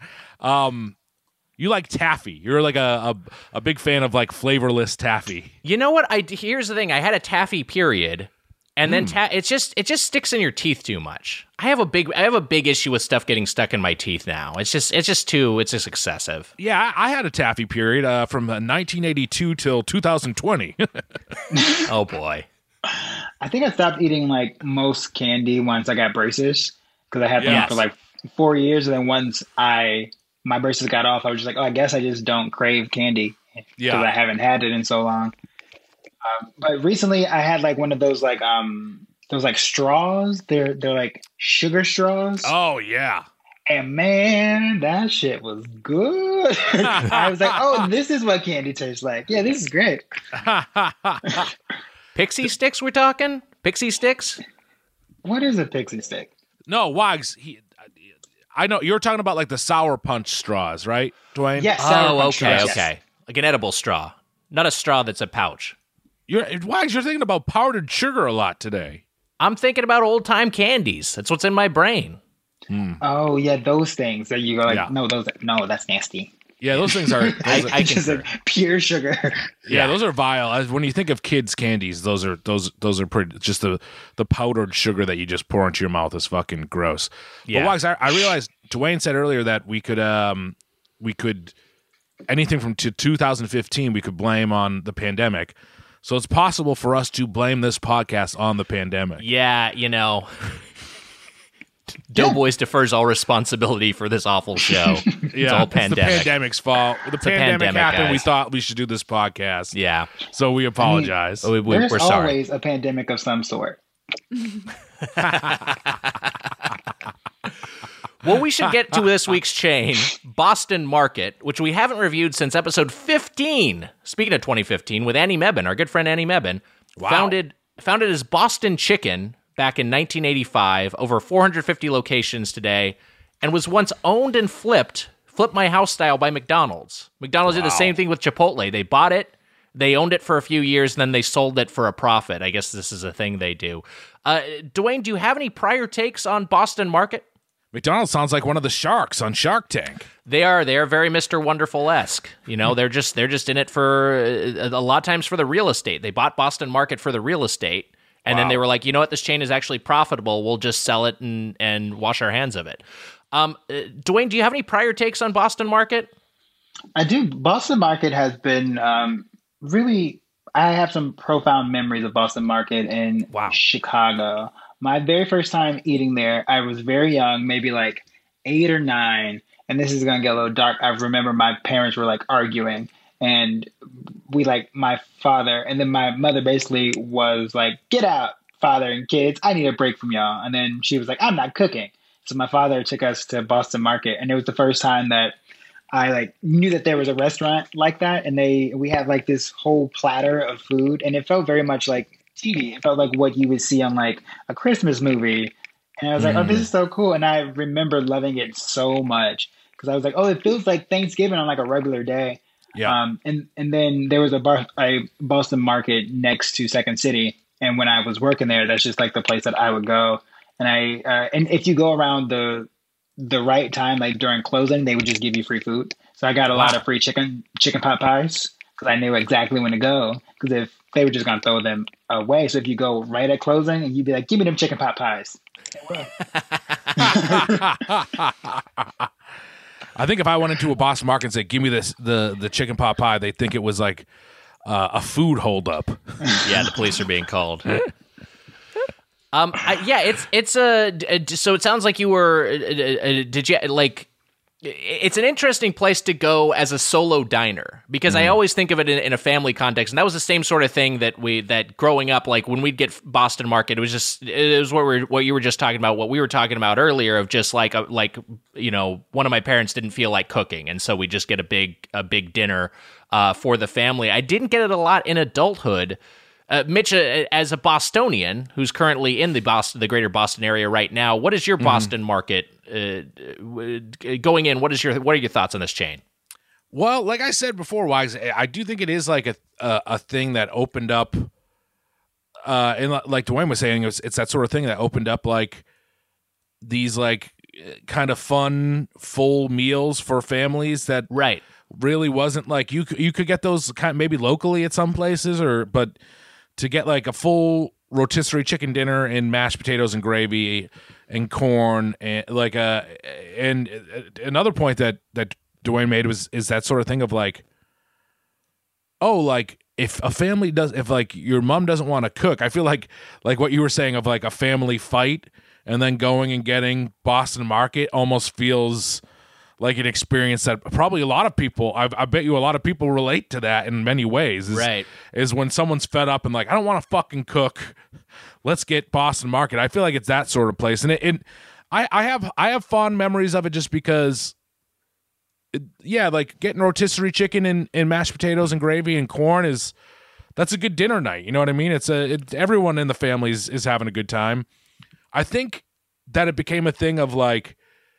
You like taffy. You're like a, a a big fan of like flavorless taffy.
You know what? I here's the thing. I had a taffy period, and then ta- it's just it just sticks in your teeth too much. I have a big I have a big issue with stuff getting stuck in my teeth now. It's just it's just too it's just excessive.
Yeah, I, I had a taffy period uh, from uh, nineteen eighty-two till two thousand twenty.
Oh boy.
I think I stopped eating like most candy once I got braces, because I had them
Yes.
for like four years, and then once I my braces got off, I was just like, oh, I guess I just don't crave candy because
Yeah.
I haven't had it in so long. Um, but recently, I had like one of those like um those like straws. They're they're like sugar straws,
Oh yeah.
and man, that shit was good. I was like, oh, this is what candy tastes like. Yeah, this is great.
Pixie sticks we're talking? Pixie sticks?
What is a pixie stick?
No, Wags. He, I know you're talking about like the sour punch straws, right, Dwayne?
Yes. Sour
Oh,
Punch
okay,
straws, yes.
okay. Like an edible straw. Not a straw that's a pouch.
You're Wags. You're thinking about powdered sugar a lot today.
I'm thinking about old time candies. That's what's in my brain.
Oh yeah, those things that you go like,
Yeah.
no, those no, that's nasty.
Yeah, those things are. Those
I-
are
I
It's just
concur.
like pure sugar.
yeah, those are vile. As when you think of kids' candies, those are those those are pretty. Just the the powdered sugar that you just pour into your mouth is fucking gross.
Yeah.
But Wags, I, I realized Dwayne said earlier that we could um we could anything from to two thousand fifteen we could blame on the pandemic. So it's possible for us to blame this podcast on the pandemic.
Yeah, you know. Doughboys defers all responsibility for this awful show. It's all
the
pandemic.
pandemic's fault. The
a
pandemic,
pandemic,
happened. We
guys.
thought we should do this podcast.
Yeah.
So we apologize.
We, we,
There's
we're sorry.
always a pandemic of some sort.
Well, we should get to this week's chain, Boston Market, which we haven't reviewed since episode fifteen. Speaking of twenty fifteen, with Annie Mebane, our good friend Annie Mebane,
Wow.
founded founded as Boston Chicken back in nineteen eighty-five, over four hundred fifty locations today, and was once owned and flipped, flip my house style by McDonald's. McDonald's did the same thing with Chipotle. They bought it, they owned it for a few years, and then they sold it for a profit. I guess this is a thing they do. Uh, Dwayne, do you have any prior takes on Boston Market?
McDonald's sounds like one of the sharks on Shark Tank.
They are they are very Mister Wonderful-esque. You know, they're just they're just in it for uh, a lot of times for the real estate. They bought Boston Market for the real estate, and then
Wow.
they were like, you know what, this chain is actually profitable. We'll just sell it and and wash our hands of it. Um, uh, Dwayne, do you have any prior takes on Boston Market?
I do. Boston Market has been um, really. I have some profound memories of Boston Market in
Wow.
Chicago. My very first time eating there, I was very young, maybe like eight or nine. And this is going to get a little dark. I remember my parents were like arguing, and we like my father, and then my mother basically was like, "Get out, father and kids. I need a break from y'all." And then she was like, "I'm not cooking." So my father took us to Boston Market, and it was the first time that I like knew that there was a restaurant like that, and they we had like this whole platter of food, and it felt very much like T V. It felt like what you would see on like a Christmas movie, and I was like, "Oh, this is so cool!" And I remember loving it so much because I was like, "Oh, it feels like Thanksgiving on like a regular day."
Yeah.
Um, and and then there was a bar, a Boston Market next to Second City, and when I was working there, that's just like the place that I would go. And I uh, and if you go around the the right time, like during closing, they would just give you free food. So I got a wow. lot of free chicken chicken pot pies because I knew exactly when to go. Because if they were just gonna throw them away, so if you go right at closing, and you'd be like, "Give me them chicken pot pies."
I think if I went into a Boston Market and said, "Give me this the the chicken pot pie," they think it was like uh, a food holdup.
Yeah, the police are being called. um, I, yeah, it's it's a uh, so it sounds like you were. Uh, uh, did you like? It's an interesting place to go as a solo diner because mm. I always think of it in, in a family context, and that was the same sort of thing that we that growing up, like when we'd get Boston Market, it was just it was what we were, what you were just talking about, what we were talking about earlier of just like a, like you know one of my parents didn't feel like cooking, and so we just get a big a big dinner uh, for the family. I didn't get it a lot in adulthood. Uh, Mitch, uh, as a Bostonian who's currently in the Boston, the greater Boston area right now, what is your Boston mm. Market uh, going in? What is your what are your thoughts on this chain?
Well, like I said before, Wags, I do think it is like a a, a thing that opened up, uh, and like Dwayne was saying, it's, it's that sort of thing that opened up like these like kind of fun full meals for families that
right
really wasn't like you you could get those kind of maybe locally at some places or but. To get like a full rotisserie chicken dinner and mashed potatoes and gravy and corn and like a and another point that that Dwayne made was is that sort of thing of like, oh, like if a family does if like your mom doesn't want to cook, I feel like like what you were saying of like a family fight and then going and getting Boston Market almost feels like an experience that probably a lot of people, I, I bet you a lot of people relate to that in many ways. Is,
right.
Is when someone's fed up and like, I don't want to fucking cook. Let's get Boston Market. I feel like it's that sort of place. And it, it I, I have I have fond memories of it just because, it, yeah, like getting rotisserie chicken and, and mashed potatoes and gravy and corn is, that's a good dinner night. You know what I mean? It's a it, everyone in the family is, is having a good time. I think that it became a thing of like,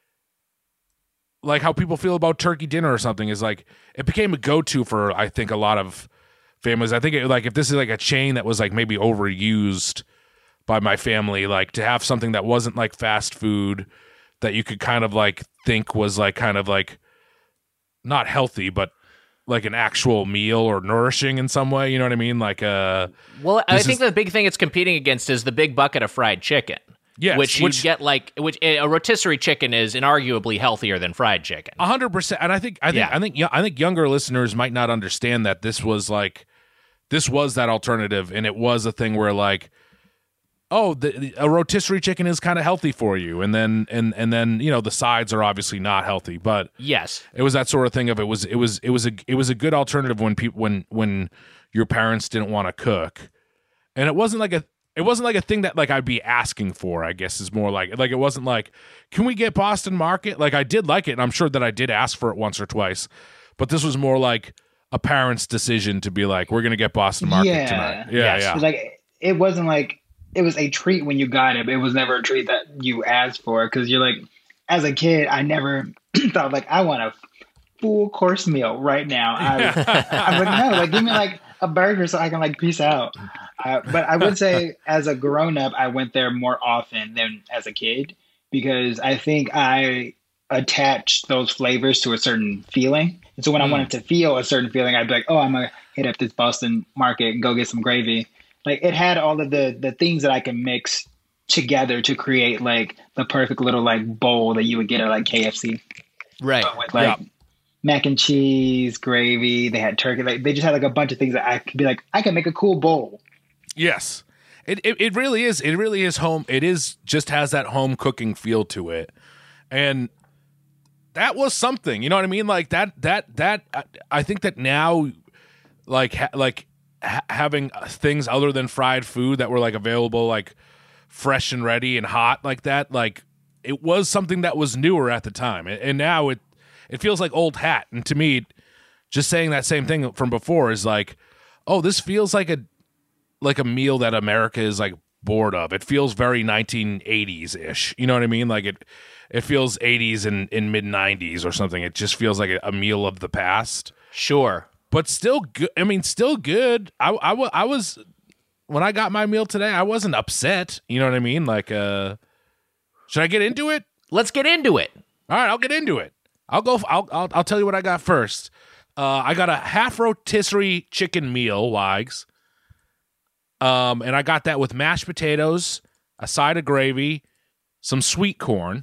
like how people feel about turkey dinner or something is like it became a go-to for I think a lot of families. I think it, like if this is like a chain that was like maybe overused by my family, like to have something that wasn't like fast food that you could kind of like think was like kind of like not healthy but like an actual meal or nourishing in some way, you know what I mean? Like uh
well I think is, the big thing it's competing against is the big bucket of fried chicken.
Yes,
which you which, get like which a rotisserie chicken is inarguably healthier than fried chicken.
A hundred percent, and I think I think yeah. I think I think younger listeners might not understand that this was like this was that alternative, and it was a thing where like, oh, the, the, a rotisserie chicken is kind of healthy for you, and then and and then you know the sides are obviously not healthy, but
yes,
it was that sort of thing of it was it was it was a it was a good alternative when people when when your parents didn't want to cook, and it wasn't like a. It wasn't like a thing that like I'd be asking for, I guess is more like like it wasn't like, can we get Boston Market? Like I did like it, and I'm sure that I did ask for it once or twice, but this was more like a parent's decision to be like, we're gonna get Boston Market
yeah.
tonight. Yeah,
yes.
yeah.
Like it wasn't like it was a treat when you got it. It was never a treat that you asked for because you're like, as a kid, I never thought like I want a full course meal right now. I, I'm like, no, like give me like a burger so I can like peace out. Uh, but I would say as a grown up, I went there more often than as a kid because I think I attached those flavors to a certain feeling. And so when mm. I wanted to feel a certain feeling, I'd be like, oh, I'm going to hit up this Boston Market and go get some gravy. Like it had all of the, the things that I can mix together to create like the perfect little like bowl that you would get at like K F C.
Right.
So with, like, yeah. mac and cheese, gravy, they had turkey. Like they just had like a bunch of things that I could be like, I can make a cool bowl.
Yes, it, it it really is. It really is home. It is just has that home cooking feel to it, and that was something. You know what I mean? Like that that that I think that now, like ha, like ha- having things other than fried food that were like available, like fresh and ready and hot like that. Like it was something that was newer at the time, and, and now it it feels like old hat. And to me, just saying that same thing from before is like, oh, this feels like a like a meal that America is like bored of. It feels very nineteen eighties ish. You know what I mean? Like it, it feels eighties and in mid nineties or something. It just feels like a, a meal of the past.
Sure,
but still good. I mean, still good. I, I, I was when I got my meal today, I wasn't upset. You know what I mean? Like, uh, Should I get into it?
Let's get into it.
All right, I'll get into it. I'll go. I'll. I'll, I'll tell you what I got first. Uh, I got a half rotisserie chicken meal, Wags. Um, and I got that with mashed potatoes, a side of gravy, some sweet corn,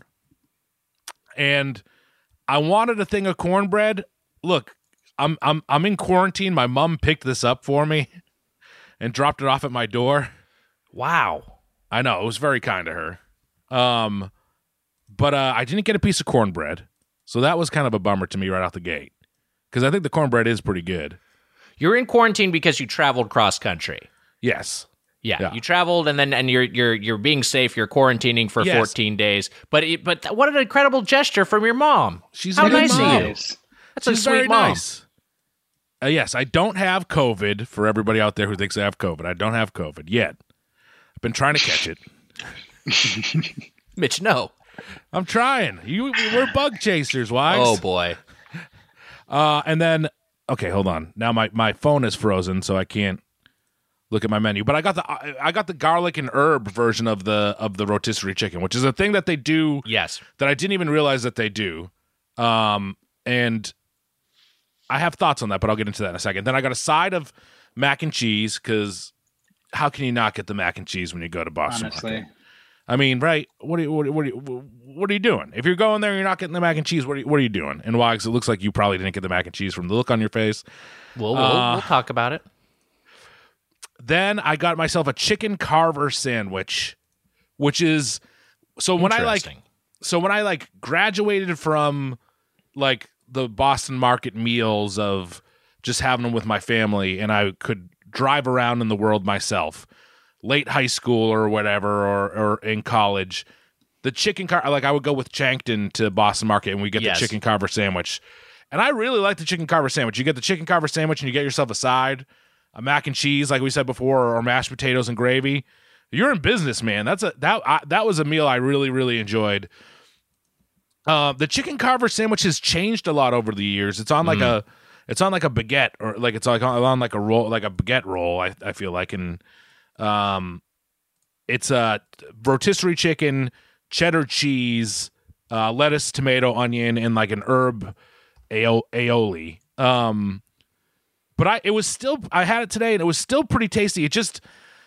and I wanted a thing of cornbread. Look, I'm I'm I'm in quarantine. My mom picked this up for me and dropped it off at my door.
Wow.
I know, it was very kind of her. Um, but uh, I didn't get a piece of cornbread, so that was kind of a bummer to me right out the gate because I think the cornbread is pretty good.
You're in quarantine because you traveled cross country.
Yes.
Yeah,
Yeah.
you traveled, and then and you're you're you're being safe. You're quarantining for
Yes.
fourteen days. But it, but what an incredible gesture from your mom.
She's
How
a good
nice
mom.
of you.
Nice.
That's a
She's
sweet
very
mom.
nice. Uh, yes, I don't have COVID. For everybody out there who thinks I have COVID, I don't have COVID yet. I've been trying to catch it.
Mitch, no.
I'm trying. You, we're bug chasers, Wags.
Oh boy.
Uh, and then, okay, hold on. Now my, my phone is frozen, so I can't look at my menu. But I got the I I got the garlic and herb version of the of the rotisserie chicken, which is a thing that they do
Yes.
that I didn't even realize that they do. Um, and I have thoughts on that, but I'll get into that in a second. Then I got a side of mac and cheese because how can you not get the mac and cheese when you go to Boston
Honestly.
Market? I mean, right? What are you what, are- what, are you, what are you doing? If you're going there, and you're not getting the mac and cheese. What are you, what are you doing? And Wags, it looks like you probably didn't get the mac and cheese from the look on your face.
We'll we'll,
Uh,
we'll talk about it.
Then I got myself a chicken carver sandwich, which is so when I like
Interesting.
so when I like graduated from like the Boston Market meals of just having them with my family, and I could drive around in the world myself, late high school or whatever, or or in college, the chicken car like I would go with Chankton to Boston Market and we get
Yes.
the chicken carver sandwich, and I really like the chicken carver sandwich. You get the chicken carver sandwich and you get yourself a side, a mac and cheese like we said before, or mashed potatoes and gravy. You're in business, man. That's a that I, that was a meal I really really enjoyed. Uh, the chicken carver sandwich has changed a lot over the years. It's on like a, it's on like a baguette or like it's like on, on like a roll, like a baguette roll. I I feel like, and um, it's a rotisserie chicken, cheddar cheese, uh, lettuce, tomato, onion, and like an herb aioli. aioli. Um, but I it was still I had it today and it was still pretty tasty. It just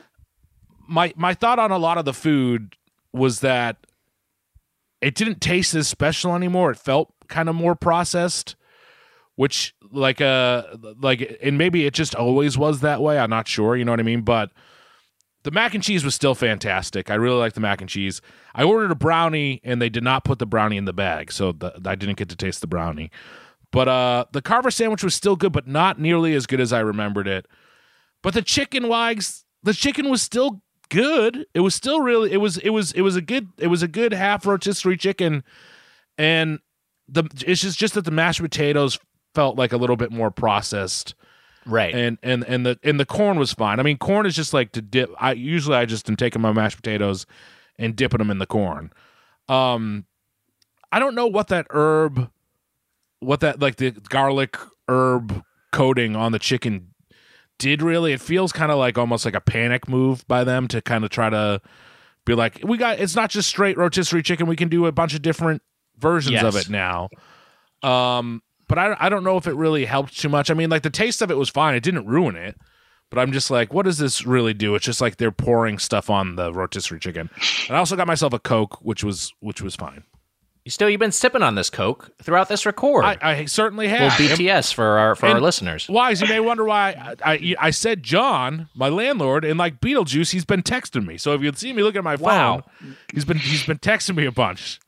my my thought on a lot of the food was that it didn't taste as special anymore. It felt kind of more processed, which like uh like and maybe it just always was that way. I'm not sure, you know what I mean? But the mac and cheese was still fantastic. I really like the mac and cheese. I ordered a brownie and they did not put the brownie in the bag, so the, I didn't get to taste the brownie. But uh the carver sandwich was still good, but not nearly as good as I remembered it. But the chicken Wags, the chicken was still good. It was still really it was it was it was a good it was a good half rotisserie chicken, and the it's just just that the mashed potatoes felt like a little bit more processed,
Right.
and and and the and the corn was fine. I mean, corn is just like to dip. I usually I just am taking my mashed potatoes and dipping them in the corn. Um, I don't know what that herb, what that like the garlic herb coating on the chicken did really. It feels kind of like almost like a panic move by them to kind of try to be like, we got it's not just straight rotisserie chicken. We can do a bunch of different versions
Yes.
of it now. Um, but I I don't know if it really helped too much. I mean, like the taste of it was fine. It didn't ruin it. But I'm just like, what does this really do? It's just like they're pouring stuff on the rotisserie chicken. And I also got myself a Coke, which was which was fine.
You still you've been sipping on this Coke throughout this record.
I, I certainly
well,
have.
B T S for our for our
And-
listeners.
Wise, you may wonder why I, I I said John, my landlord, and like Beetlejuice, he's been texting me. So if you see me look at my phone,
Wow.
he's been he's been texting me a bunch.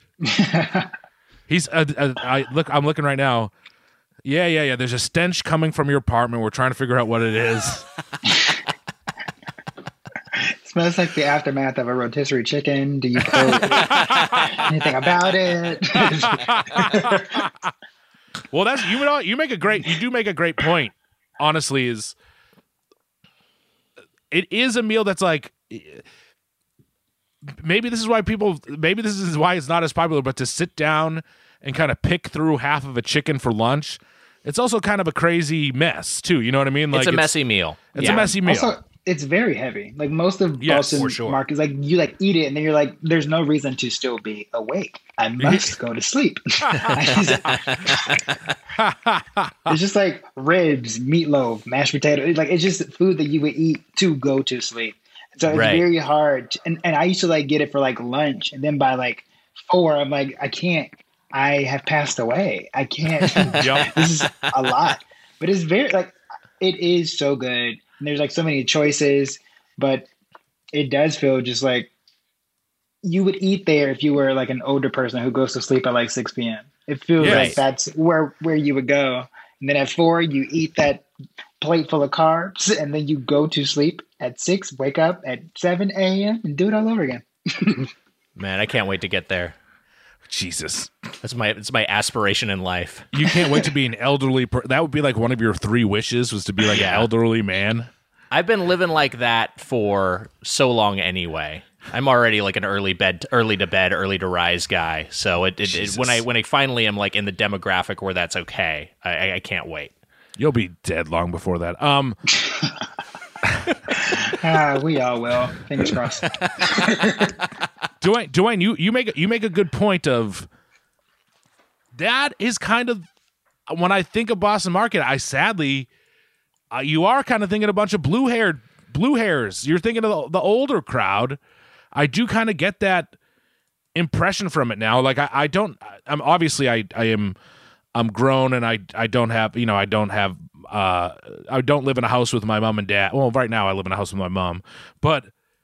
He's uh, uh, I look I'm looking right now. Yeah, yeah, yeah. There's a stench coming from your apartment. We're trying to figure out what it is.
Smells like the aftermath of a rotisserie chicken. Do you know anything about it?
Well, that's you know you make a great you do make a great point. Honestly, is it is a meal that's like maybe this is why people maybe this is why it's not as popular. But to sit down and kind of pick through half of a chicken for lunch, it's also kind of a crazy mess too. You know what I mean? Like
it's a messy meal.
It's
Yeah.
a messy meal.
Also, it's very heavy. Like most of
Yes,
Boston
for sure.
markets, like you like eat it and then you're like, there's no reason to still be awake. I must go to sleep. It's just like ribs, meatloaf, mashed potato. It's like it's just food that you would eat to go to sleep. So it's
Right.
very hard. To- and and I used to like get it for like lunch, and then by like four, I'm like, I can't. I have passed away. I can't.
Yep.
This is a lot, but it's very like it is so good. And there's like so many choices, but it does feel just like you would eat there if you were like an older person who goes to sleep at like six p.m. It feels
Yes.
like that's where where you would go. And then at four, you eat that plate full of carbs, and then you go to sleep at six, wake up at seven a.m. and do it all over again.
Man, I can't wait to get there.
Jesus.
That's my it's my aspiration in life.
You can't wait to be an elderly per- that would be like one of your three wishes was to be like
Yeah.
an elderly man.
I've been living like that for so long anyway. I'm already like an early bed, early to bed, early to rise guy. So it, it, it when I when I finally am like in the demographic where that's okay, I, I, I can't wait.
You'll be dead long before that. Um
Ah, we all will. Fingers crossed.
Dwayne, Dwayne, you you make you make a good point of that is kind of when I think of Boston Market, I sadly uh, you are kind of thinking a bunch of blue haired blue hairs. You're thinking of the, the older crowd. I do kind of get that impression from it now. Like I, I don't. I'm obviously I I am I'm grown and I I don't have you know I don't have uh I don't live in a house with my mom and dad. Well, right now I live in a house with my mom, but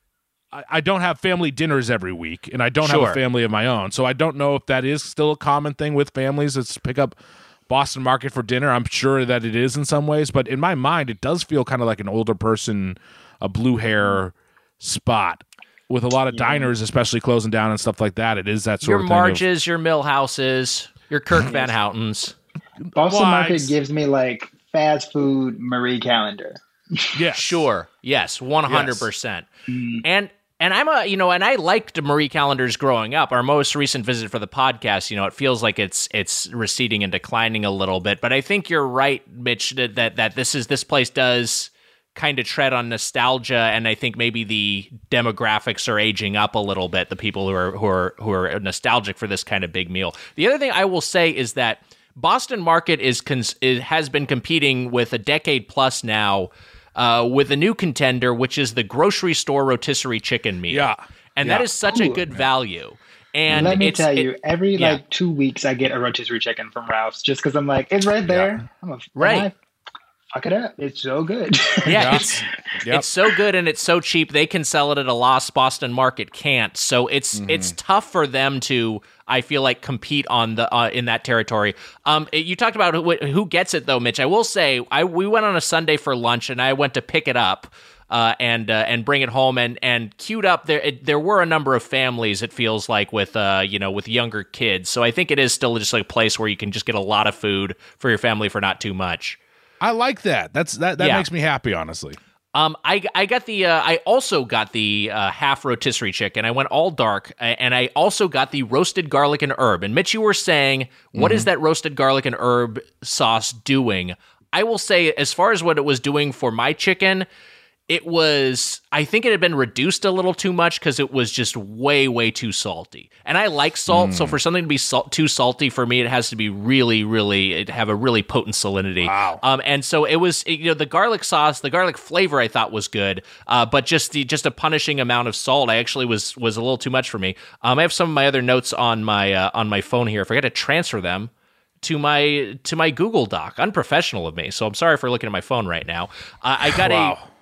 I, I don't have family dinners every week, and I don't have
Sure.
a family of my own. So I don't know if that is still a common thing with families. It's pick up Boston Market for dinner. I'm sure that it is in some ways, but in my mind, it does feel kind of like an older person, a blue hair spot with a lot of diners, especially closing down and stuff like that. It is that sort
Your
of thing. of-
Marges, your Millhouses, your Kirk Van Houtens.
Boston
Why?
Market gives me like fast food Marie Calendar.
Yes.
Sure. Yes, one hundred percent. And and I'm a, you know, and I liked Marie Callender's growing up. Our most recent visit for the podcast, you know, it feels like it's it's receding and declining a little bit, but I think you're right, Mitch, that that, that this is this place does kind of tread on nostalgia, and I think maybe the demographics are aging up a little bit, the people who are who are who are nostalgic for this kind of big meal. The other thing I will say is that Boston Market is, cons- is has been competing with a decade plus now uh, with a new contender, which is the grocery store rotisserie chicken meal.
Yeah.
And
Yeah.
that is such a
Ooh.
good value. And
Let me
it's,
tell
it-
you, every
yeah.
like two weeks I get a rotisserie chicken from Ralph's just because I'm like, it's right there. I'm a,
Right.
I fuck it up. It's so good.
yeah,
Yeah.
it's
Yep.
it's so good and it's so cheap. They can sell it at a loss. Boston Market can't. So it's
Mm-hmm.
it's tough for them to, I feel like, compete on the uh, in that territory. Um, it- you talked about who, who gets it though, Mitch. I will say, I we went on a Sunday for lunch and I went to pick it up. Uh, and uh, and bring it home and and queued up there. It, there were a number of families. It feels like with uh you know with younger kids. So I think it is still just like a place where you can just get a lot of food for your family for not too much.
I like that. That's that. That
Yeah.
makes me happy, honestly.
Um, I I got the uh, I also got the uh, half rotisserie chicken. I went all dark, uh, and I also got the roasted garlic and herb. And Mitch, you were saying, what is that roasted garlic and herb sauce doing? I will say, as far as what it was doing for my chicken, it was, I think it had been reduced a little too much because it was just way, way too salty. And I like salt, so for something to be salt, too salty for me, it has to be really, really, it have a really potent salinity.
Wow.
Um, and so it was, you know, the garlic sauce, the garlic flavor I thought was good, uh, but just the just a punishing amount of salt, I actually was was a little too much for me. Um, I have some of my other notes on my uh, on my phone here. I forgot to transfer them to my to my Google Doc. Unprofessional of me, so I'm sorry for looking at my phone right now. Uh, I got
Wow.
a.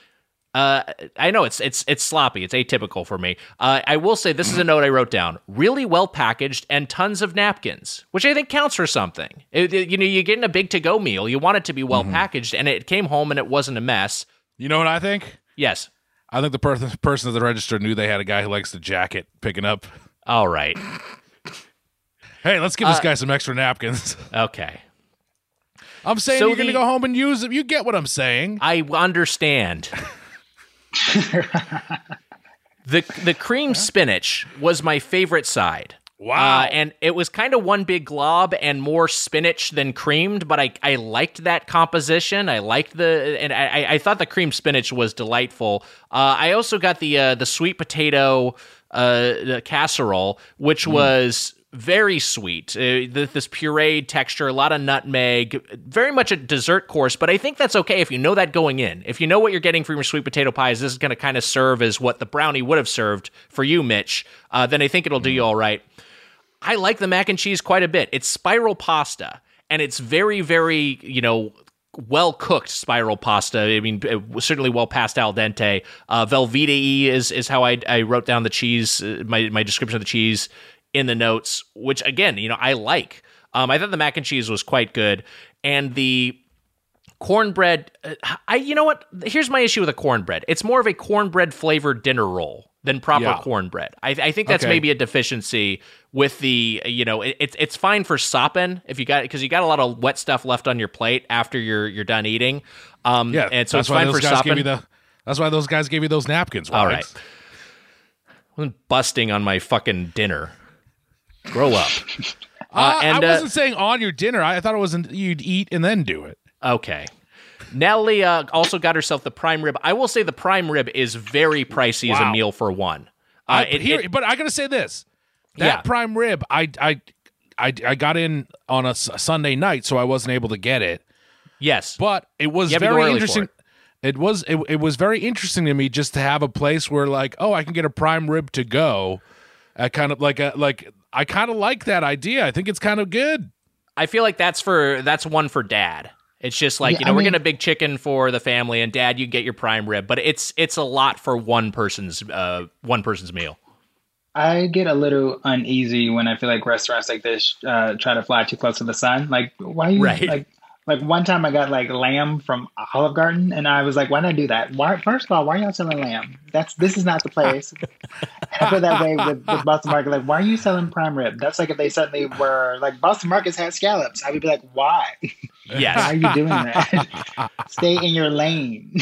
Uh, I know it's it's it's sloppy. It's atypical for me. Uh, I will say this is a note I wrote down: really well packaged and tons of napkins, which I think counts for something. It- it- you know, you're getting a big to-go meal. You want it to be well packaged, and it came home and it wasn't a mess.
You know what I think?
Yes.
I think the per- person at the register knew they had a guy who likes the jacket picking up.
All right.
Hey, let's give this
Uh,
guy some extra napkins.
Okay.
I'm saying
so
you're going to
the-
go home and use them. You get what I'm saying.
I understand. the The cream spinach was my favorite side.
Wow.
Uh, and it was kind of one big glob and more spinach than creamed, but I, I liked that composition. I liked the, and I, I thought the creamed spinach was delightful. Uh, I also got the uh, the sweet potato uh, casserole, which mm. was very sweet. Uh, this pureed texture, a lot of nutmeg, very much a dessert course, but I think that's okay if you know that going in. If you know what you're getting from your sweet potato pies, this is going to kind of serve as what the brownie would have served for you, Mitch, uh, then I think it'll do you all right. I like the mac and cheese quite a bit. It's spiral pasta, and it's very, very, you know, well-cooked spiral pasta. I mean, certainly well past al dente. Uh, Velveeta-y is, is how I, I wrote down the cheese, uh, my, my description of the cheese in the notes, which again, you know, I like. Um, I thought the mac and cheese was quite good, and the cornbread. Uh, I, you know what? Here's my issue with the cornbread. It's more of a cornbread flavored dinner roll than proper
yeah.
cornbread. I, I think that's
okay.
maybe a deficiency with the. You know, it, it's it's fine for sopping if you got because you got a lot of wet stuff left on your plate after you're you're done eating. Um,
yeah,
and so
that's
it's
why
fine
those
for
guys
sopping.
Gave you the, that's why those guys gave you those napkins.
All
Wallace.
right, I wasn't busting on my fucking dinner. Grow up.
Uh,
Uh, and,
I wasn't
uh,
saying on your dinner. I thought it was you'd eat and then do it.
Okay. Natalie uh, also got herself the prime rib. I will say the prime rib is very pricey as a
Wow.
meal for one. Uh,
I,
it,
here,
it-
but I gotta say this: that
Yeah.
prime rib, I, I, I, I got in on a S- Sunday night, so I wasn't able to get it.
yes.
But it was
You have to go
very
early for
interesting.
it.
It was it, it was very interesting to me just to have a place where like, oh, I can get a prime rib to go. I kind of like a like I kind of like that idea. I think it's kind of good.
I feel like that's for that's one for dad. It's just like,
Yeah,
you know,
I
we're
mean-
getting a big chicken for the family, and dad, you get your prime rib, but it's it's a lot for one person's uh one person's meal.
I get a little uneasy when I feel like restaurants like this uh, try to fly too close to the sun. Like, why you
Right.
like? Like one time I got like lamb from Olive Garden, and I was like, why not do that? Why? First of all, why are y'all selling lamb? That's this is not the place. I feel that way with, with Boston Market. Like, why are you selling prime rib? That's like if they suddenly were like Boston Markets had scallops. I would be like, why? Why are
Yes.
you doing that? Stay in your lane.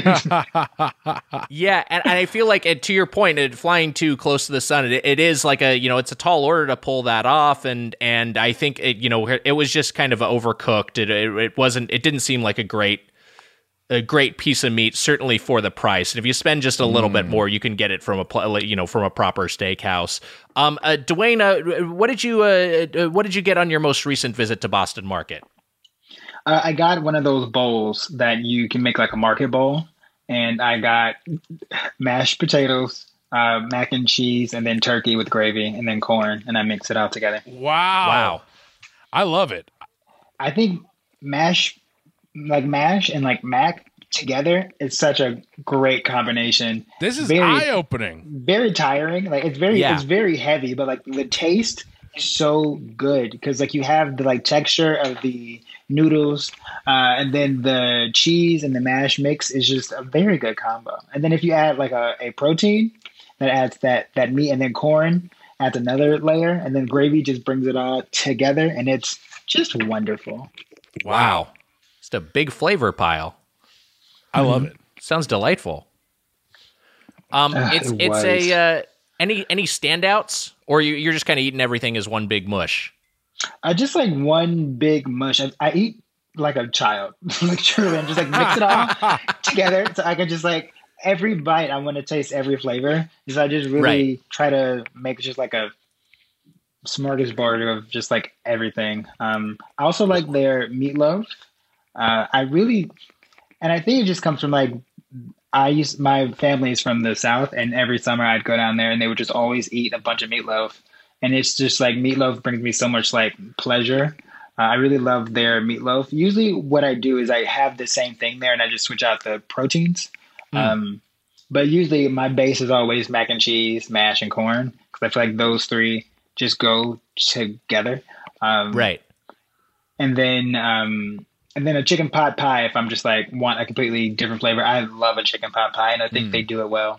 Yeah, and, and I feel like, and to your point, it, flying too close to the sun, it, it is like a, you know, it's a tall order to pull that off, and and I think it, you know, it was just kind of overcooked. It, it it wasn't, it didn't seem like a great a great piece of meat, certainly for the price. And if you spend just a little bit more, you can get it from a pl- you know from a proper steakhouse. Um, uh, Dwayne, uh, what did you uh, uh, what did you get on your most recent visit to Boston Market?
Uh, I got one of those bowls that you can make like a market bowl, and I got mashed potatoes, uh, mac and cheese, and then turkey with gravy, and then corn, and I mix it all together.
Wow.
Wow.
I love it.
I think mash, like mash and like mac together is such a great combination.
This is
Very-
eye-opening.
Very tiring. Like it's very,
Yeah.
it's very heavy, but like the taste is so good because like you have the like texture of the noodles, uh, and then the cheese and the mash mix is just a very good combo. And then if you add like a, a protein that adds that that meat, and then corn adds another layer, and then gravy just brings it all together, and it's just wonderful.
Wow, just a big flavor pile.
I love it.
Sounds delightful. Um,
Ah,
it's
it
it's
was.
a uh, any any standouts, or you, you're just kind of eating everything as one big mush.
I just like one big mush. I, I eat like a child, like truly, and just like mix it all together. So I can just like every bite, I want to taste every flavor. So I just really
Right.
try to make just like a smorgasbord of just like everything. Um, I also like their meatloaf. Uh, I really, and I think it just comes from like I used my family is from the South, and every summer I'd go down there, and they would just always eat a bunch of meatloaf. And it's just like meatloaf brings me so much like pleasure. Uh, I really love their meatloaf. Usually what I do is I have the same thing there and I just switch out the proteins. Um, but usually my base is always mac and cheese, mash, and corn, because I feel like those three just go together. Um,
Right.
And then um, and then a chicken pot pie if I'm just like want a completely different flavor. I love a chicken pot pie, and I think they do it well.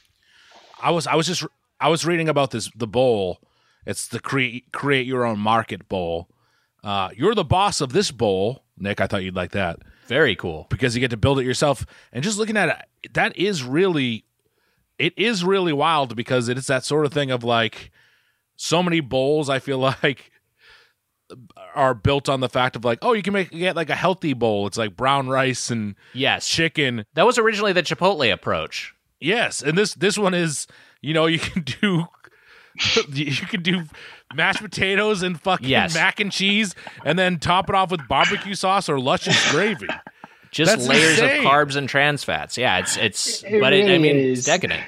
I was I was just I was reading about this the bowl. It's the create create your own market bowl. Uh, you're the boss of this bowl, Nick. I thought you'd like that
Very cool.
because you get to build it yourself. And just looking at it, that is really, it is really wild because it is that sort of thing of like, so many bowls, I feel like, are built on the fact of like, oh, you can make get like a healthy bowl. It's like brown rice and
Yes.
chicken.
That was originally the Chipotle approach.
Yes, and this this one is, you know, you can do you can do mashed potatoes and fucking
Yes.
mac and cheese, and then top it off with barbecue sauce or luscious gravy.
Just
That's
layers
insane.
of carbs and trans fats. Yeah, it's it's
It
but it, I
really
mean
is.
it's decadent.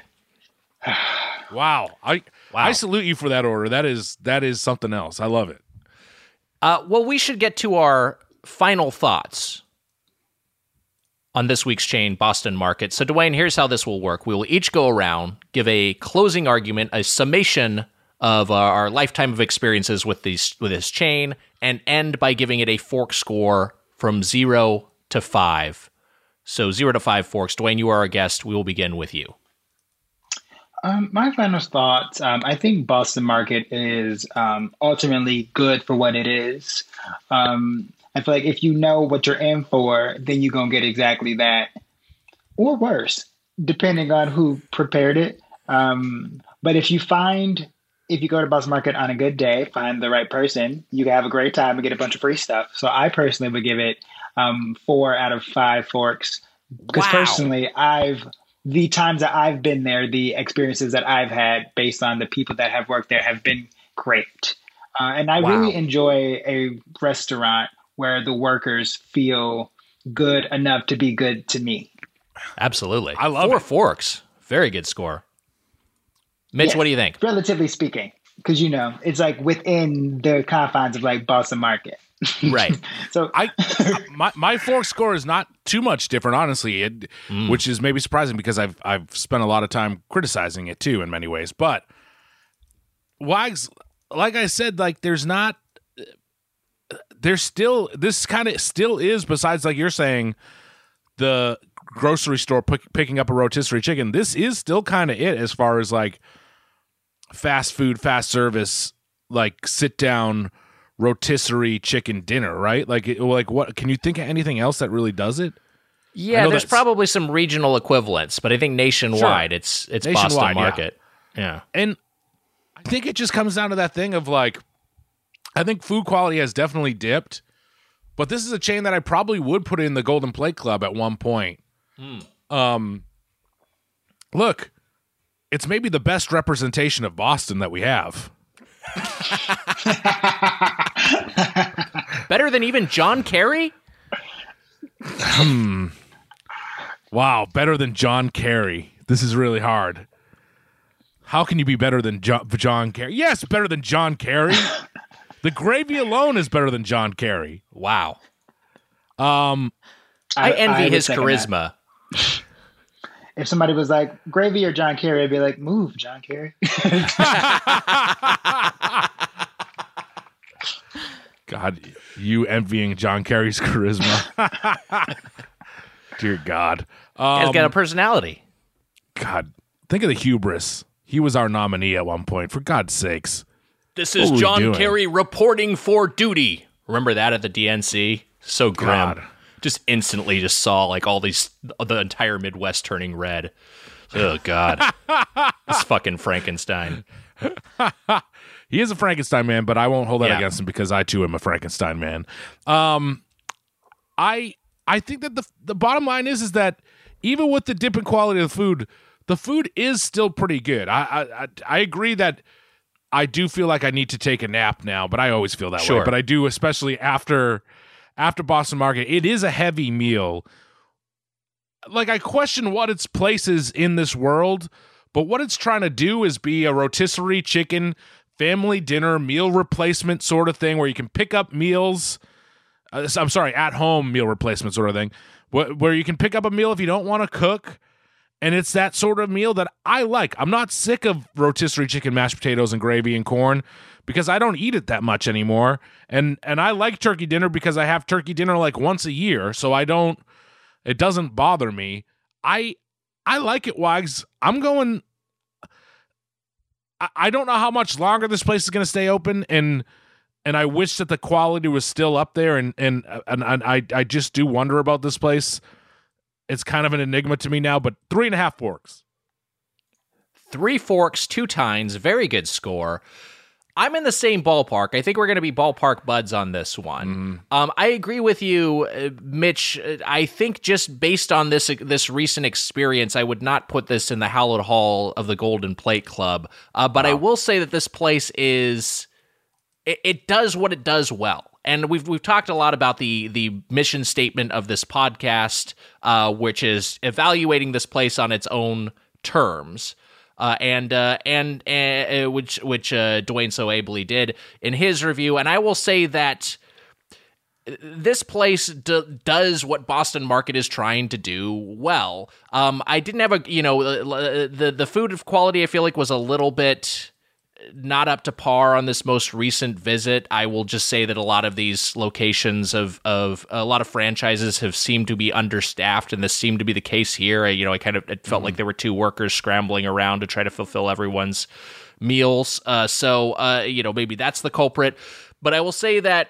Wow, I
Wow.
I salute you for that order. That is that is something else. I love it.
Uh, well, we should get to our final thoughts on this week's chain, Boston Market. So, Dwayne, here's how this will work. We will each go around, give a closing argument, a summation of uh, our lifetime of experiences with these with this chain, and end by giving it a fork score from zero to five. So, zero to five forks. Dwayne, you are our guest. We will begin with you.
Um, my final thoughts. Um, I think Boston Market is um, ultimately good for what it is. Um, I feel like if you know what you're in for, then you're going to get exactly that, or worse, depending on who prepared it. Um, but if you find, if you go to Boston Market on a good day, find the right person, you can have a great time and get a bunch of free stuff. So I personally would give it um, four out of five forks. Because
Wow.
personally, I've the times that I've been there, the experiences that I've had based on the people that have worked there have been great. Uh, and I
Wow.
really enjoy a restaurant where the workers feel good enough to be good to me.
Absolutely.
I love
Four
it.
forks. Very good score. Mitch,
Yes,
what do you think?
Relatively speaking, because, you know, it's like within the confines of like Boston Market.
Right.
So
I my my fork score is not too much different, honestly, it, which is maybe surprising because I've I've spent a lot of time criticizing it too in many ways. But Wags, like I said, like there's not, there's still this kind of still is besides like you're saying the grocery store pick, picking up a rotisserie chicken. This is still kind of it as far as like fast food, fast service, like sit down rotisserie chicken dinner, right? Like, it, like what? Can you think of anything else that really does it?
Yeah,
know
there's
that's-
probably some regional equivalents, but I think nationwide,
Sure.
it's it's
Nationwide,
Boston
yeah.
Market. Yeah.
And I think it just comes down to that thing of like, I think food quality has definitely dipped, but this is a chain that I probably would put in the Golden Plate Club at one point. Um, look, it's maybe the best representation of Boston that we have.
Better than even John Kerry?
Wow, better than John Kerry. This is really hard. How can you be better than John, John Kerry? Yes, better than John Kerry. The gravy alone is better than John Kerry.
Wow.
Um,
I, envy
would
his
second that.
charisma.
If somebody was like gravy or John Kerry, I'd be like, move, John Kerry.
God, you envying John Kerry's charisma. Dear God. Um,
He's got a personality.
God, think of the hubris. He was our nominee at one point, for God's sakes.
This
what
is
were we
John
doing?
Kerry reporting for duty. Remember that at the D N C? So grim.
God.
Just instantly just saw like all these, the entire Midwest turning red. Oh, God. This fucking Frankenstein.
He is a Frankenstein man, but I won't hold that
Yeah.
against him because I too am a Frankenstein man. Um, I I think that the the bottom line is is that even with the dip in quality of the food, the food is still pretty good. I I I, I agree that I do feel like I need to take a nap now, but I always feel that
Sure.
way. But I do, especially after after Boston Market. It is a heavy meal. Like I question what its place is in this world, but what it's trying to do is be a rotisserie chicken family dinner meal replacement sort of thing where you can pick up meals. Uh, I'm sorry, at home meal replacement sort of thing, where, where you can pick up a meal if you don't want to cook. And it's that sort of meal that I like. I'm not sick of rotisserie chicken, mashed potatoes, and gravy and corn because I don't eat it that much anymore. And and I like turkey dinner because I have turkey dinner like once a year, so I don't. It doesn't bother me. I I like it, Wags. I'm going. I, I don't know how much longer this place is going to stay open, and and I wish that the quality was still up there. And and and, and I I just do wonder about this place. It's kind of an enigma to me now, but three and a half forks.
Three forks, two tines, very good score. I'm in the same ballpark. I think we're going to be ballpark buds on this one.
Mm.
Um, I agree with you, uh, Mitch. Uh, I think just based on this this recent experience, I would not put this in the hallowed hall of the Golden Plate Club. Uh, but wow. I will say that this place is it, it does what it does well. And we've we've talked a lot about the the mission statement of this podcast, uh, which is evaluating this place on its own terms. Uh, and uh, and uh, which which uh, Dwayne so ably did in his review, and I will say that this place d- does what Boston Market is trying to do well. Um, I didn't have a you know the the food quality I feel like was a little bit not up to par on this most recent visit. I will just say that a lot of these locations of of a lot of franchises have seemed to be understaffed, and this seemed to be the case here. I, you know, I kind of it felt mm-hmm. like there were two workers scrambling around to try to fulfill everyone's meals. Uh, so, uh, you know, maybe that's the culprit. But I will say that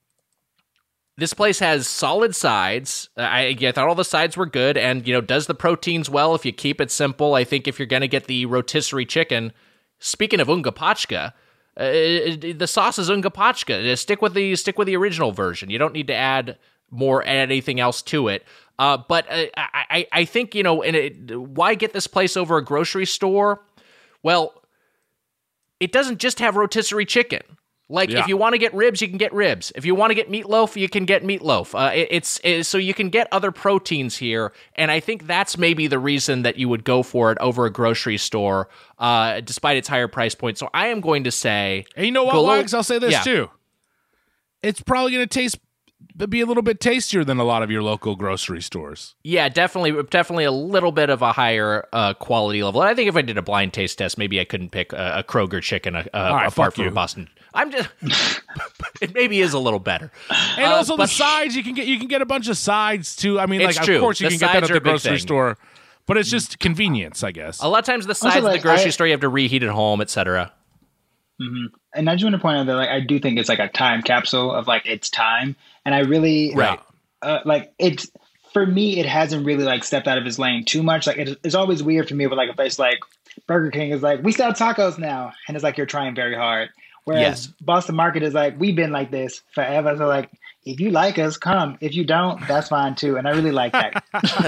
this place has solid sides. I, I thought all the sides were good, and you know, does the proteins well if you keep it simple. I think if you're going to get the rotisserie chicken. Speaking of Unga Pachka, uh, the sauce is Unga Pachka. Stick with the stick with the original version. You don't need to add more, add anything else to it. Uh, but uh, I, I think you know, and it, why get this place over a grocery store? Well, it doesn't just have rotisserie chicken. Like, yeah. if you want to get ribs, you can get ribs. If you want to get meatloaf, you can get meatloaf. Uh, it, it's, it's so you can get other proteins here, and I think that's maybe the reason that you would go for it over a grocery store, uh, despite its higher price point. So I am going to say,
and you know what, Wags? I'll say this yeah. too. It's probably going to taste, be a little bit tastier than a lot of your local grocery stores.
Yeah, definitely, definitely a little bit of a higher uh, quality level. I think if I did a blind taste test, maybe I couldn't pick a, a Kroger chicken uh, right, apart from
you.
a Boston. I'm just, it maybe is a little better.
And uh, also the sides, you can get you can get a bunch of sides too. I mean, like
true.
of course you
the
can get that at the grocery
thing.
store, but it's just convenience, I guess.
A lot of times the sides also, like, at the grocery I, store you have to reheat at home, et cetera.
Mm-hmm. And I just want to point out that like I do think it's like a time capsule of like its time, and I really
right
uh, like it's for me it hasn't really like stepped out of its lane too much. Like it, it's always weird for me with like a place like Burger King is like we sell tacos now, and it's like you're trying very hard. Whereas yes. Boston Market is like, we've been like this forever. So like, if you like us, come. If you don't, that's fine too. And I really like that.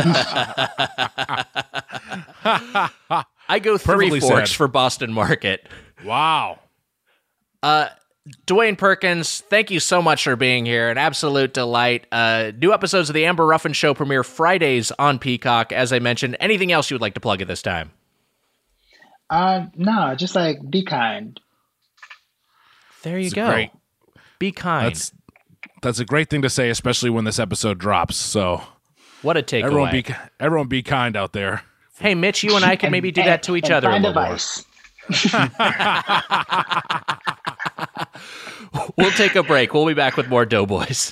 I go three
Perfectly
forks
said.
for Boston Market.
Wow.
Uh, Dwayne Perkins, thank you so much for being here. An absolute delight. Uh, new episodes of the Amber Ruffin Show premiere Fridays on Peacock, as I mentioned. Anything else you would like to plug at this time?
Uh, no, just like be kind.
There you
It's
go.
Great.
Be kind.
That's that's a great thing to say, especially when this episode drops. So,
what a takeaway!
Everyone be everyone be kind out there.
Hey, Mitch, you and I can
and,
maybe do
and,
that to each
and
other
find
a little
advice.
more. We'll take a break. We'll be back with more Doughboys.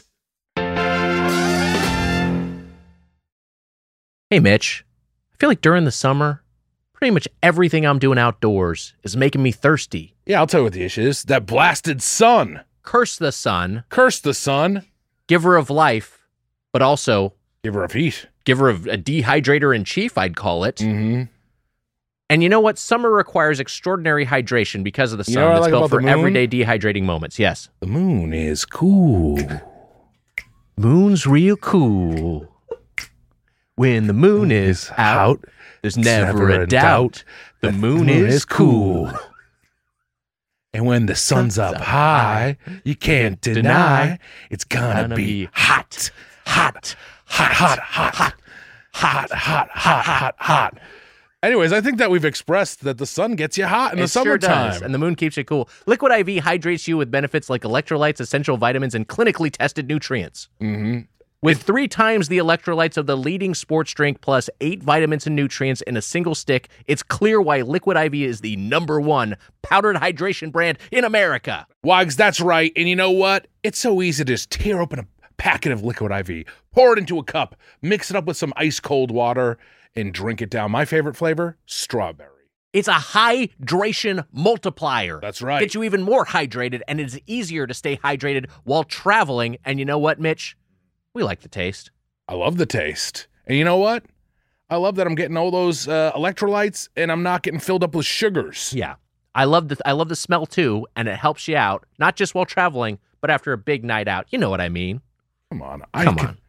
Hey, Mitch. I feel like during the summer, pretty much everything I'm doing outdoors is making me thirsty.
Yeah, I'll tell you what the issue is. That blasted sun.
Curse the sun.
Curse the sun.
Giver of life, but also...
Giver of heat.
Giver of a dehydrator in chief, I'd call it.
Mm-hmm.
And you know what? Summer requires extraordinary hydration because of the sun.
You know what I
that's
like
built
about
for
the moon?
everyday dehydrating moments. Yes.
The moon is cool.
Moon's real cool. When the moon is out, there's never, never a, a doubt. doubt the moon, moon is, is cool. cool.
And when the sun's, sun's up, up high, high, you can't deny, deny it's gonna, gonna be, be hot, hot, hot, hot, hot, hot, hot, hot, hot, hot, hot. Anyways, I think that we've expressed that the sun gets you hot in
it
the summertime.
Sure does, and the moon keeps you cool. Liquid I V hydrates you with benefits like electrolytes, essential vitamins, and clinically tested nutrients.
Mm-hmm.
With three times the electrolytes of the leading sports drink plus eight vitamins and nutrients in a single stick, it's clear why Liquid I V is the number one powdered hydration brand in America.
Wags, that's right. And you know what? It's so easy to just tear open a packet of Liquid I V, pour it into a cup, mix it up with some ice cold water, and drink it down. My favorite flavor, strawberry.
It's a hydration multiplier.
That's right.
Gets you even more hydrated, and it's easier to stay hydrated while traveling. And you know what, Mitch? We like the taste.
I love the taste. And you know what? I love that I'm getting all those uh, electrolytes and I'm not getting filled up with sugars.
Yeah. I love the I love the smell too, and it helps you out, not just while traveling, but after a big night out. You know what I mean.
Come on.
Come
I
on.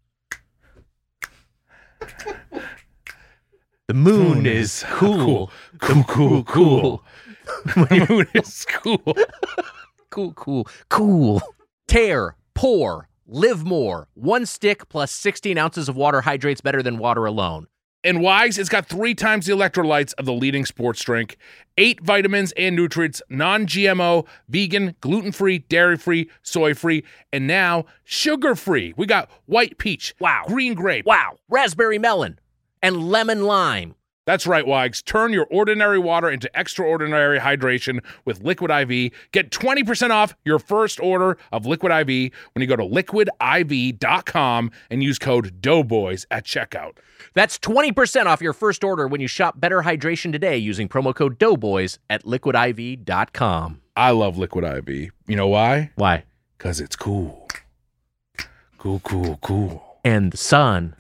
The moon,
Moon
is
is
cool.
cool, cool, cool. The moon is cool.
Cool, cool, cool. Tear, pour, live more. One stick plus sixteen ounces of water hydrates better than water alone.
And Wags, it's got three times the electrolytes of the leading sports drink, eight vitamins and nutrients, non-G M O, vegan, gluten-free, dairy-free, soy-free, and now sugar-free. We got white peach,
Wow.
green grape.
Wow. Raspberry melon and lemon lime.
That's right, Wags. Turn your ordinary water into extraordinary hydration with Liquid I V. Get twenty percent off your first order of Liquid I V when you go to liquid I V dot com and use code Doughboys at checkout.
That's twenty percent off your first order when you shop Better Hydration today using promo code Doughboys at liquid I V dot com.
I love Liquid I V. You know why?
Why?
Because it's cool. Cool, cool, cool.
And the sun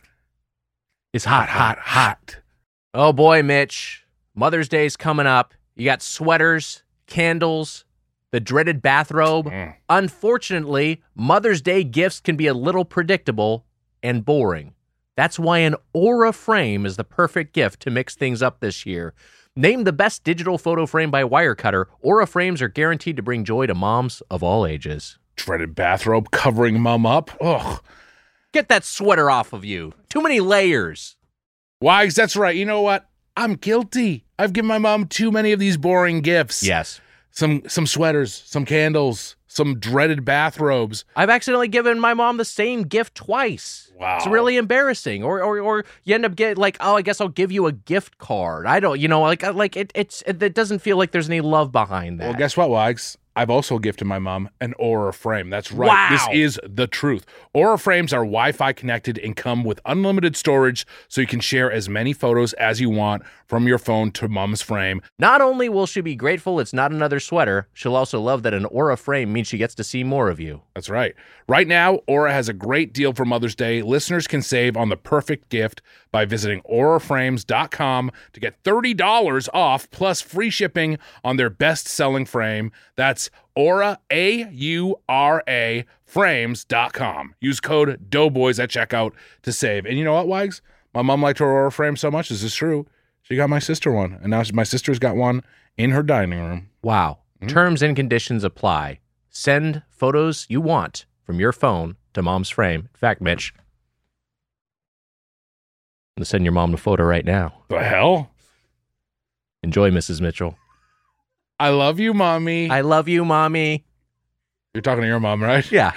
is hot, hot, hot.
hot.
Oh boy, Mitch. Mother's Day's coming up. You got sweaters, candles, the dreaded bathrobe.
Mm.
Unfortunately, Mother's Day gifts can be a little predictable and boring. That's why an Aura frame is the perfect gift to mix things up this year. Named the best digital photo frame by Wirecutter, Aura frames are guaranteed to bring joy to moms of all ages.
Dreaded bathrobe covering mom up. Ugh.
Get that sweater off of you. Too many layers.
Wags, that's right. You know what? I'm guilty. I've given my mom too many of these boring gifts.
Yes.
Some some sweaters, some candles, some dreaded bathrobes.
I've accidentally given my mom the same gift twice.
Wow.
It's really embarrassing. Or or or you end up getting like, oh, I guess I'll give you a gift card. I don't, you know, like like it it's it, it doesn't feel like there's any love behind that.
Well, guess what, Wags? I've also gifted my mom an Aura frame. That's right.
Wow.
This is the truth. Aura frames are Wi-Fi connected and come with unlimited storage so you can share as many photos as you want from your phone to mom's frame.
Not only will she be grateful it's not another sweater, she'll also love that an Aura frame means she gets to see more of you.
That's right. Right now, Aura has a great deal for Mother's Day. Listeners can save on the perfect gift by visiting aura frames dot com to get thirty dollars off plus free shipping on their best-selling frame. That's Aura, A U R A, frames dot com. Use code Doughboys at checkout to save. And you know what, Wags? My mom liked her Aura frame so much. This is true. She got my sister one, and now my sister's got one in her dining room.
Wow.
Mm.
Terms and conditions apply. Send photos you want from your phone to mom's frame. In fact, Mitch, I'm going to send your mom a photo right now.
The hell?
Enjoy, Missus Mitchell.
I love you, Mommy.
I love you, Mommy.
You're talking to your mom, right?
Yeah.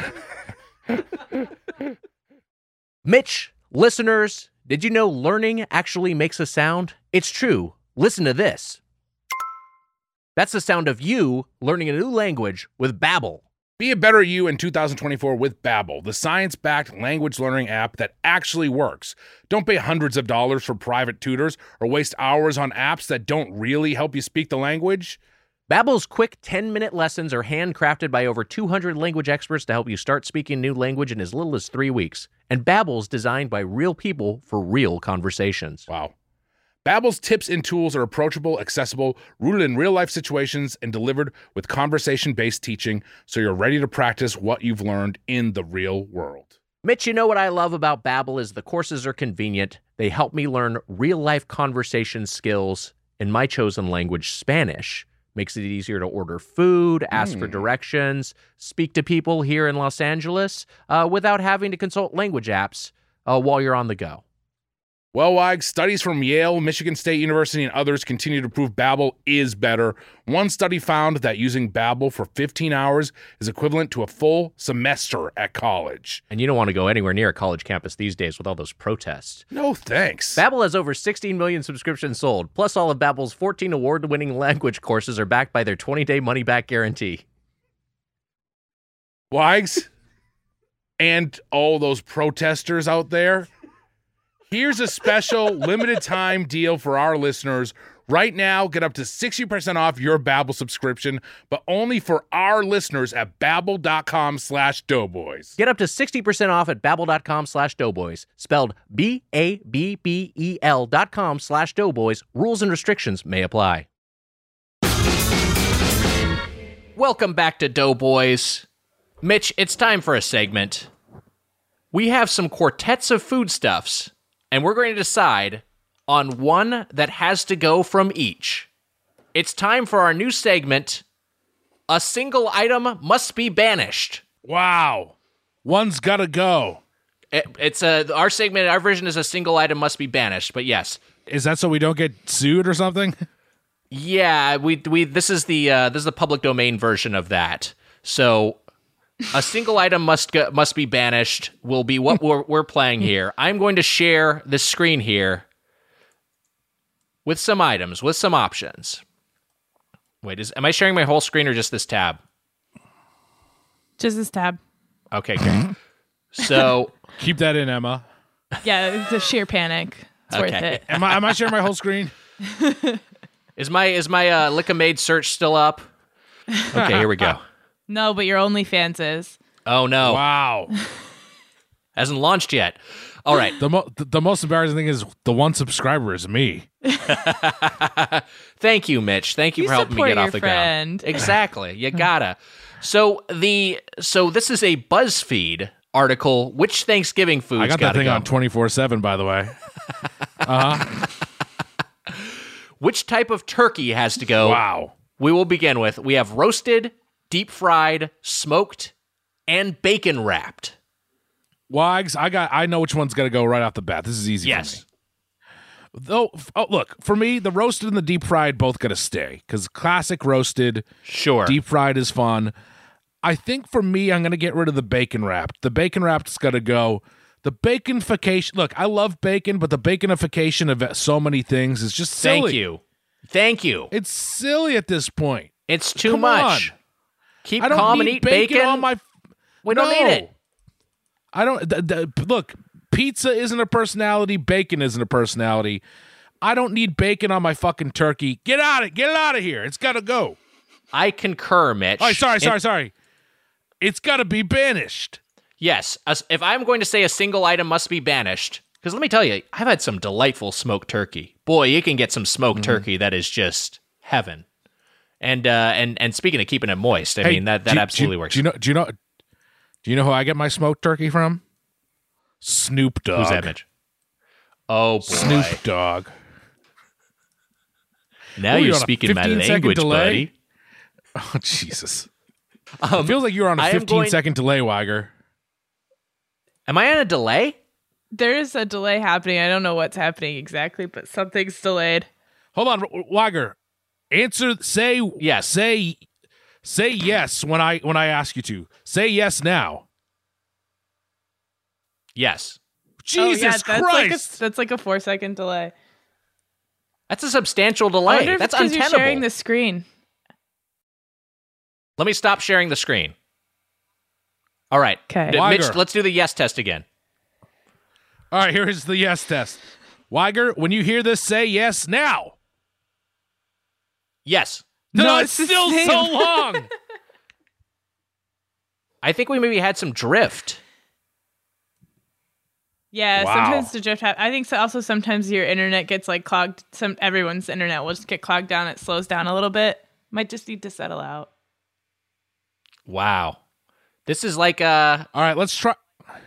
Mitch, listeners, did you know learning actually makes a sound? It's true. Listen to this. That's the sound of you learning a new language with Babbel.
Be a better you in two thousand twenty-four with Babbel, the science-backed language learning app that actually works. Don't pay hundreds of dollars for private tutors or waste hours on apps that don't really help you speak the language.
Babbel's quick ten-minute lessons are handcrafted by over two hundred language experts to help you start speaking a new language in as little as three weeks. And Babbel's designed by real people for real conversations.
Wow. Babbel's tips and tools are approachable, accessible, rooted in real-life situations, and delivered with conversation-based teaching so you're ready to practice what you've learned in the real world.
Mitch, you know what I love about Babbel is the courses are convenient. They help me learn real-life conversation skills in my chosen language, Spanish. Makes it easier to order food, ask mm. for directions, speak to people here in Los Angeles uh, without having to consult language apps uh, while you're on the go.
Well, Wags, studies from Yale, Michigan State University, and others continue to prove Babbel is better. One study found that using Babbel for fifteen hours is equivalent to a full semester at college.
And you don't want to go anywhere near a college campus these days with all those protests.
No thanks.
Babbel has over sixteen million subscriptions sold. Plus, all of Babbel's fourteen award-winning language courses are backed by their twenty-day money-back guarantee.
Wags, and all those protesters out there, here's a special limited time deal for our listeners. Right now, get up to sixty percent off your Babbel subscription, but only for our listeners at babbel.com slash doughboys.
Get up to sixty percent off at babbel.com slash doughboys. Spelled B A B B E L dot com slash doughboys. Rules and restrictions may apply. Welcome back to Doughboys. Mitch, it's time for a segment. We have some quartets of foodstuffs, and we're going to decide on one that has to go from each. It's time for our new segment, A Single Item Must Be Banished.
Wow. One's gotta go.
It, it's a, our segment, our version is A Single Item Must Be Banished, but yes.
Is that so we don't get sued or something?
Yeah, we we this is the uh, this is the public domain version of that. So, a single item must go, must be banished. Will be what we're we're playing here. I'm going to share this screen here with some items, with some options. Wait, is am I sharing my whole screen or just this tab?
Just this tab.
Okay, great. So
keep that in, Emma.
Yeah, it's a sheer panic. It's
Okay.
worth it.
Am I am I sharing my whole screen?
is my is my uh, Lickamade search still up? Okay, here we go.
No, but your OnlyFans is.
Oh no,
Wow.
hasn't launched yet. All right.
The mo- the, the most embarrassing thing is the one subscriber is me.
Thank you, Mitch. Thank you,
You
for helping me
support
get off
your
the
friend.
ground. Exactly. You gotta. So the so this is a BuzzFeed article. Which Thanksgiving foods
I got that
gotta
thing
go?
on twenty-four seven, by the way.
Which type of turkey has to go?
Wow.
We will begin with. We have roasted, deep fried, smoked, and bacon wrapped.
Wags, I got I know which one's got to go right off the bat. This is easy
Yes.
for me. Though, oh, look, for me, the roasted and the deep fried both got to stay because classic roasted,
Sure.
deep fried is fun. I think for me, I'm going to get rid of the bacon wrapped. The bacon wrapped's got to go. The baconification, look, I love bacon, but the baconification of so many things is just silly.
Thank you. Thank you.
It's silly at this point.
It's too
Come
much.
on.
Keep
I don't
calm
need
and eat
bacon,
bacon.
on my.
we don't
No.
need it.
I don't. Th- th- look, pizza isn't a personality. Bacon isn't a personality. I don't need bacon on my fucking turkey. Get out of get it out of here. It's got to go.
I concur, Mitch.
Oh, sorry,
It-
sorry, sorry. It's got to be banished.
Yes, as- if I'm going to say a single item must be banished, because let me tell you, I've had some delightful smoked turkey. Boy, you can get some smoked
Mm.
turkey that is just heaven. And uh, and and speaking of keeping it moist, I
Hey,
mean that that
do you-
absolutely
do you,
works.
Do you know? Do you know? Do you know who I get my smoked turkey from? Snoop Dogg.
Who's that, Mitch? Oh boy!
Snoop Dogg.
Now
Ooh,
you're
you're on a
speaking my
fifteen second
language,
delay?
buddy.
Oh Jesus!
Um,
It feels like you're on a
I am
fifteen second
going-
delay, Weiger.
Am I on a delay?
There is a delay happening. I don't know what's happening exactly, but something's delayed.
Hold on, Weiger. Answer. Say
Yes.
Say say yes when I when I ask you to. Say yes now.
Yes.
Jesus
oh, yeah, that's
Christ!
Like a, that's like a four second delay.
That's a substantial
I
delay.
wonder if
That's
it's 'cause you're
untenable.
sharing the screen.
Let me stop sharing the screen. All right.
'Kay.
D- Mitch,
Weiger.
let's do the yes test again.
All right, here is the yes test. Weiger, when you hear this, say yes now.
Yes.
No,
No,
it's
it's the
still
same.
so long.
I think we maybe had some drift.
Yeah,
Wow.
sometimes the drift. Ha- I think so. Also, sometimes your internet gets like clogged. Some everyone's internet will just get clogged down. It slows down a little bit. Might just need to settle out.
Wow. This is like uh
All right, let's try.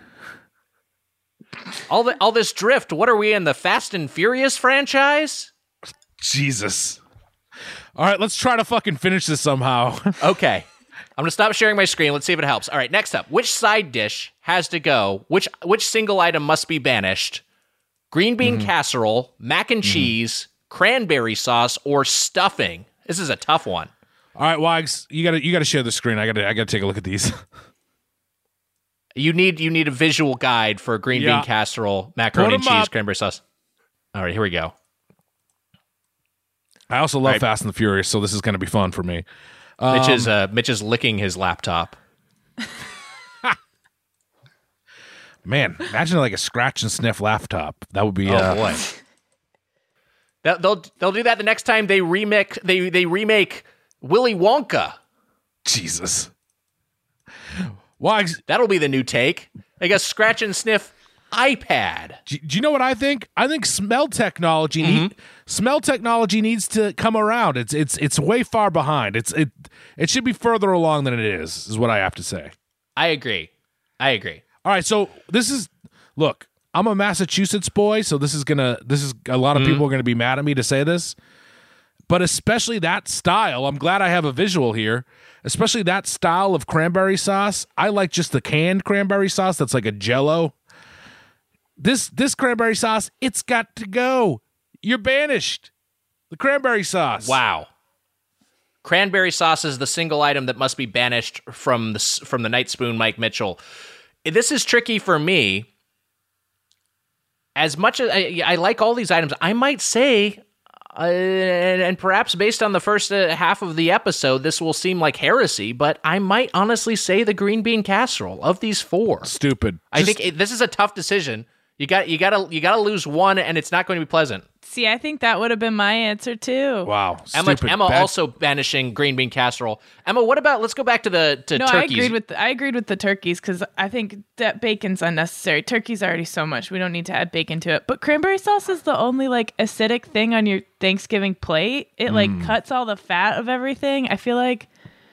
all the all this drift. What are we in the Fast and Furious franchise?
Jesus. All right, let's try to fucking finish this somehow.
Okay. I'm going to stop sharing my screen. Let's see if it helps. All right, next up. Which side dish has to go? Which which single item must be banished? Green bean casserole, mac and cheese, cranberry sauce, or stuffing? This is a tough one.
All right, Wags, you gotta you gotta share the screen. I gotta I gotta take a look at these.
You need you need a visual guide for green
Yeah.
bean casserole, macaroni
Put
and
'em
cheese,
up.
cranberry sauce. All right, here we go.
I also love
Right.
Fast and the Furious, so this is gonna be fun for me.
Mitch
Um,
is uh, Mitch is licking his laptop.
Man, imagine like a scratch and sniff laptop. That would be.
Oh
uh,
boy. They'll, they'll they'll do that the next time they remake they they remake Willy Wonka.
Jesus. Wags,
That'll be the new take. They got scratch and sniff iPad.
Do, do you know what I think? I think smell technology
Mm-hmm.
need, smell technology needs to come around. It's it's it's way far behind. It's it it should be further along than it is. Is what I have to say.
I agree. I agree.
All right, so this is look. I'm a Massachusetts boy, so this is gonna this is a lot of
Mm-hmm.
people are gonna be mad at me to say this, but especially that style. I'm glad I have a visual here. Especially that style of cranberry sauce. I like just the canned cranberry sauce that's like a Jell-O. This this cranberry sauce, it's got to go. You're banished. The cranberry sauce.
Wow. Cranberry sauce is the single item that must be banished from the from the Night Spoon, Mike Mitchell. This is tricky for me. As much as I, I like all these items, I might say, uh, and, and perhaps based on the first uh, half of the episode, this will seem like heresy, but I might honestly say the green bean casserole of these four.
Stupid.
I
Just-
think it, this is a tough decision. You got you got to you got to lose one, and it's not going to be pleasant.
See, I think that would have been my answer too.
Wow.
Emma,
Stupid.
Emma
Bad-
also banishing green bean casserole. Emma, what about? Let's go back to the to
No, I
turkeys.
agreed with the, I agreed with the turkeys because I think that bacon's unnecessary. Turkey's already so much; we don't need to add bacon to it. But cranberry sauce is the only like acidic thing on your Thanksgiving plate. It like
Mm.
cuts all the fat of everything. I feel like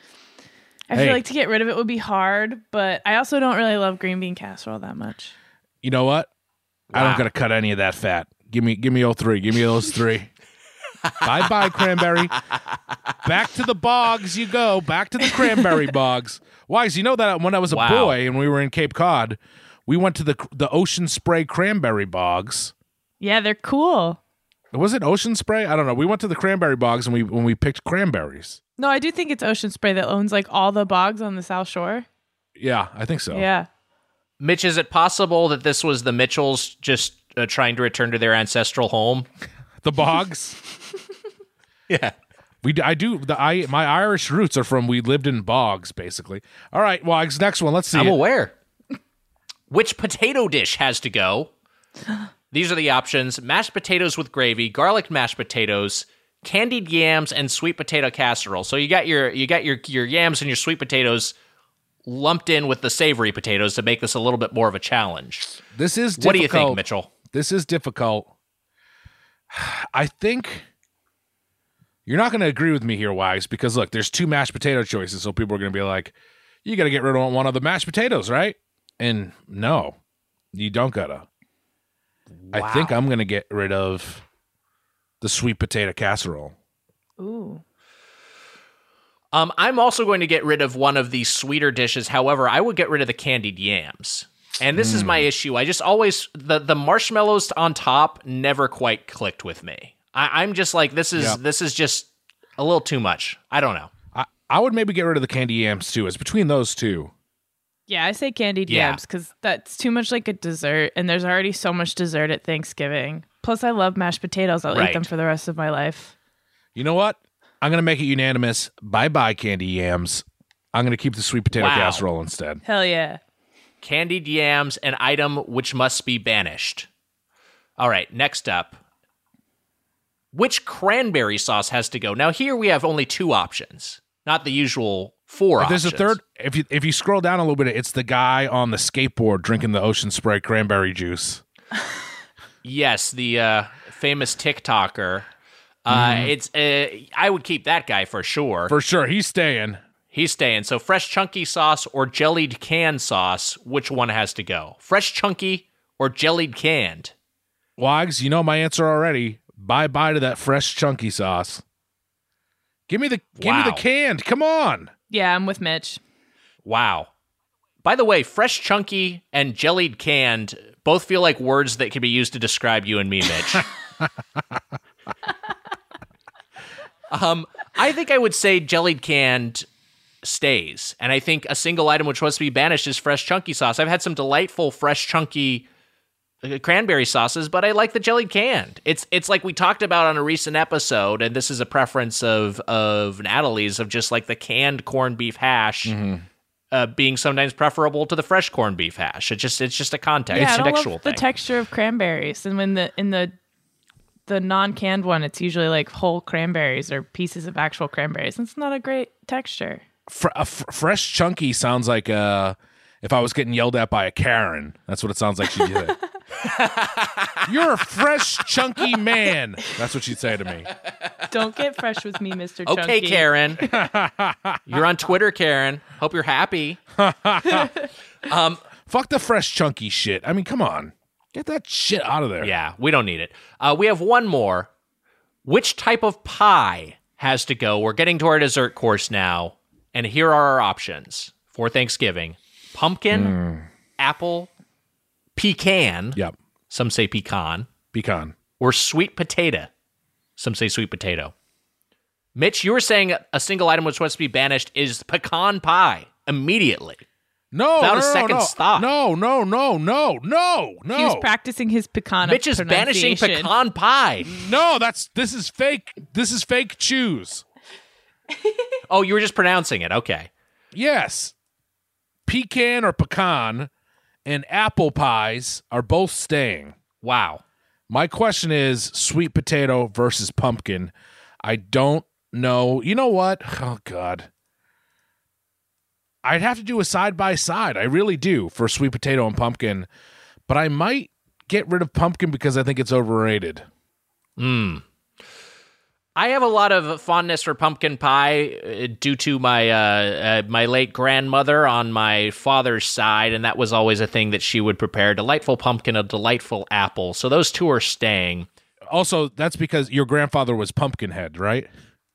I
Hey.
feel like to get rid of it would be hard, but I also don't really love green bean casserole that much.
You know what? I
Wow.
don't gotta cut any of that fat. Give me give me all three. Give me those three. Bye bye, cranberry. Back to the bogs you go. Back to the cranberry bogs. Wise, you know that when I was a
Wow.
boy and we were in Cape Cod, we went to the the Ocean Spray cranberry bogs.
Yeah, they're cool.
Was it Ocean Spray? I don't know. We went to the cranberry bogs and we when we picked cranberries.
No, I do think it's Ocean Spray that owns like all the bogs on the South Shore.
Yeah, I think so.
Yeah.
Mitch, is it possible that this was the Mitchells just uh, trying to return to their ancestral home?
The bogs.
Yeah.
We I do the I my Irish roots are from we lived in bogs basically. All right, Wags, next one. Let's see.
I'm
it.
aware. Which potato dish has to go? These are the options: mashed potatoes with gravy, garlic mashed potatoes, candied yams, and sweet potato casserole. So you got your you got your your yams and your sweet potatoes lumped in with the savory potatoes to make this a little bit more of a challenge.
This is difficult.
What do you think, Mitchell?
This is difficult. I think you're not going to agree with me here, Wags, because look, there's two mashed potato choices, so people are going to be like, you got to get rid of one of the mashed potatoes, right? And no, you don't gotta. I think I'm going to get rid of the sweet potato casserole.
Ooh.
Um, I'm also going to get rid of one of the sweeter dishes. However, I would get rid of the candied yams. And this is my issue. I just always, the, the marshmallows on top never quite clicked with me. I, I'm just like, this is
Yeah.
this is just a little too much. I don't know.
I, I would maybe get rid of the candy yams too. It's between those two.
Yeah, I say candied
Yeah.
yams because that's too much like a dessert, and there's already so much dessert at Thanksgiving. Plus, I love mashed potatoes. I'll
Right.
eat them for the rest of my life.
You know what? I'm going to make it unanimous. Bye-bye, candy yams. I'm going to keep the sweet potato
Wow.
casserole instead.
Hell yeah.
Candied yams, an item which must be banished. All right, next up. Which cranberry sauce has to go? Now, here we have only two options, not the usual four
If there's
options.
a third. If you if you scroll down a little bit, it's the guy on the skateboard drinking the Ocean Spray cranberry juice.
Yes, the uh, famous TikToker. Uh, It's uh, I would keep that guy for sure.
For sure, he's staying.
He's staying. So fresh chunky sauce or jellied canned sauce, which one has to go? Fresh chunky or jellied canned?
Wags, you know my answer already. Bye bye to that fresh chunky sauce. Give me the give me
Wow.
the canned. Come on.
Yeah, I'm with Mitch.
Wow. By the way, fresh chunky and jellied canned both feel like words that could be used to describe you and me, Mitch. um, I think I would say jellied canned stays, and I think a single item which must be banished is fresh chunky sauce. I've had some delightful fresh chunky uh, cranberry sauces, but I like the jellied canned. It's it's like we talked about on a recent episode, and this is a preference of of Natalie's of just like the canned corned beef hash. Uh, being sometimes preferable to the fresh corned beaf hash. It just it's just a context,
Yeah, I don't
contextual
love the
thing.
texture of cranberries, and when the in the the non-canned one, it's usually like whole cranberries or pieces of actual cranberries. It's not a great texture.
Fr- a f- fresh chunky sounds like uh, if I was getting yelled at by a Karen. That's what it sounds like she did. You're a fresh, chunky man. That's what she'd say to me.
Don't get fresh with me, Mister Chunky.
Okay, Karen. You're on Twitter, Karen. Hope you're happy. um,
Fuck the fresh, chunky shit. I mean, come on. Get that shit out of there.
Yeah, we don't need it. Uh, we have one more. Which type of pie has to go? We're getting to our dessert course now, and here are our options for Thanksgiving. Pumpkin,
Mm.
apple, pecan.
Yep.
Some say pecan.
Pecan.
Or sweet potato. Some say sweet potato. Mitch, you were saying a single item which was to be banished is pecan pie immediately.
No,
Without
no,
a
no,
second's
no.
thought.
No, no, no, no, no, no.
He was practicing his pecan
Mitch is banishing pecan pie.
No, that's this is fake. This is fake chews.
Oh, you were just pronouncing it. Okay.
Yes. Pecan or pecan and apple pies are both staying.
Wow.
My question is sweet potato versus pumpkin. I don't know. You know what? Oh, God. I'd have to do a side by side. I really do for sweet potato and pumpkin. But I might get rid of pumpkin because I think it's overrated.
Hmm. I have a lot of fondness for pumpkin pie uh, due to my uh, uh, my late grandmother on my father's side, and that was always a thing that she would prepare. Delightful pumpkin, a delightful apple. So those two are staying.
Also, that's because your grandfather was Pumpkinhead, right?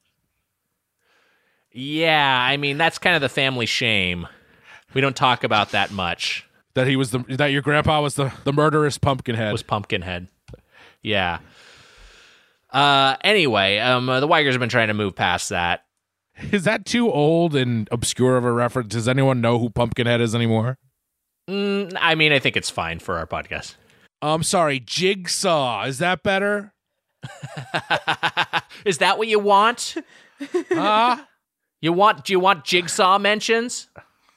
Yeah, I mean, that's kind of the family shame. We don't talk about that much.
That he was the that your grandpa was the, the murderous Pumpkinhead.
Was Pumpkinhead. Yeah. Uh, anyway, um, the Weigers have been trying to move past that.
Is that too old and obscure of a reference? Does anyone know who Pumpkinhead is anymore?
Mm, I mean, I think it's fine for our podcast.
I'm sorry, Jigsaw. Is that better?
Is that what you want?
Huh?
You want? Do you want Jigsaw mentions?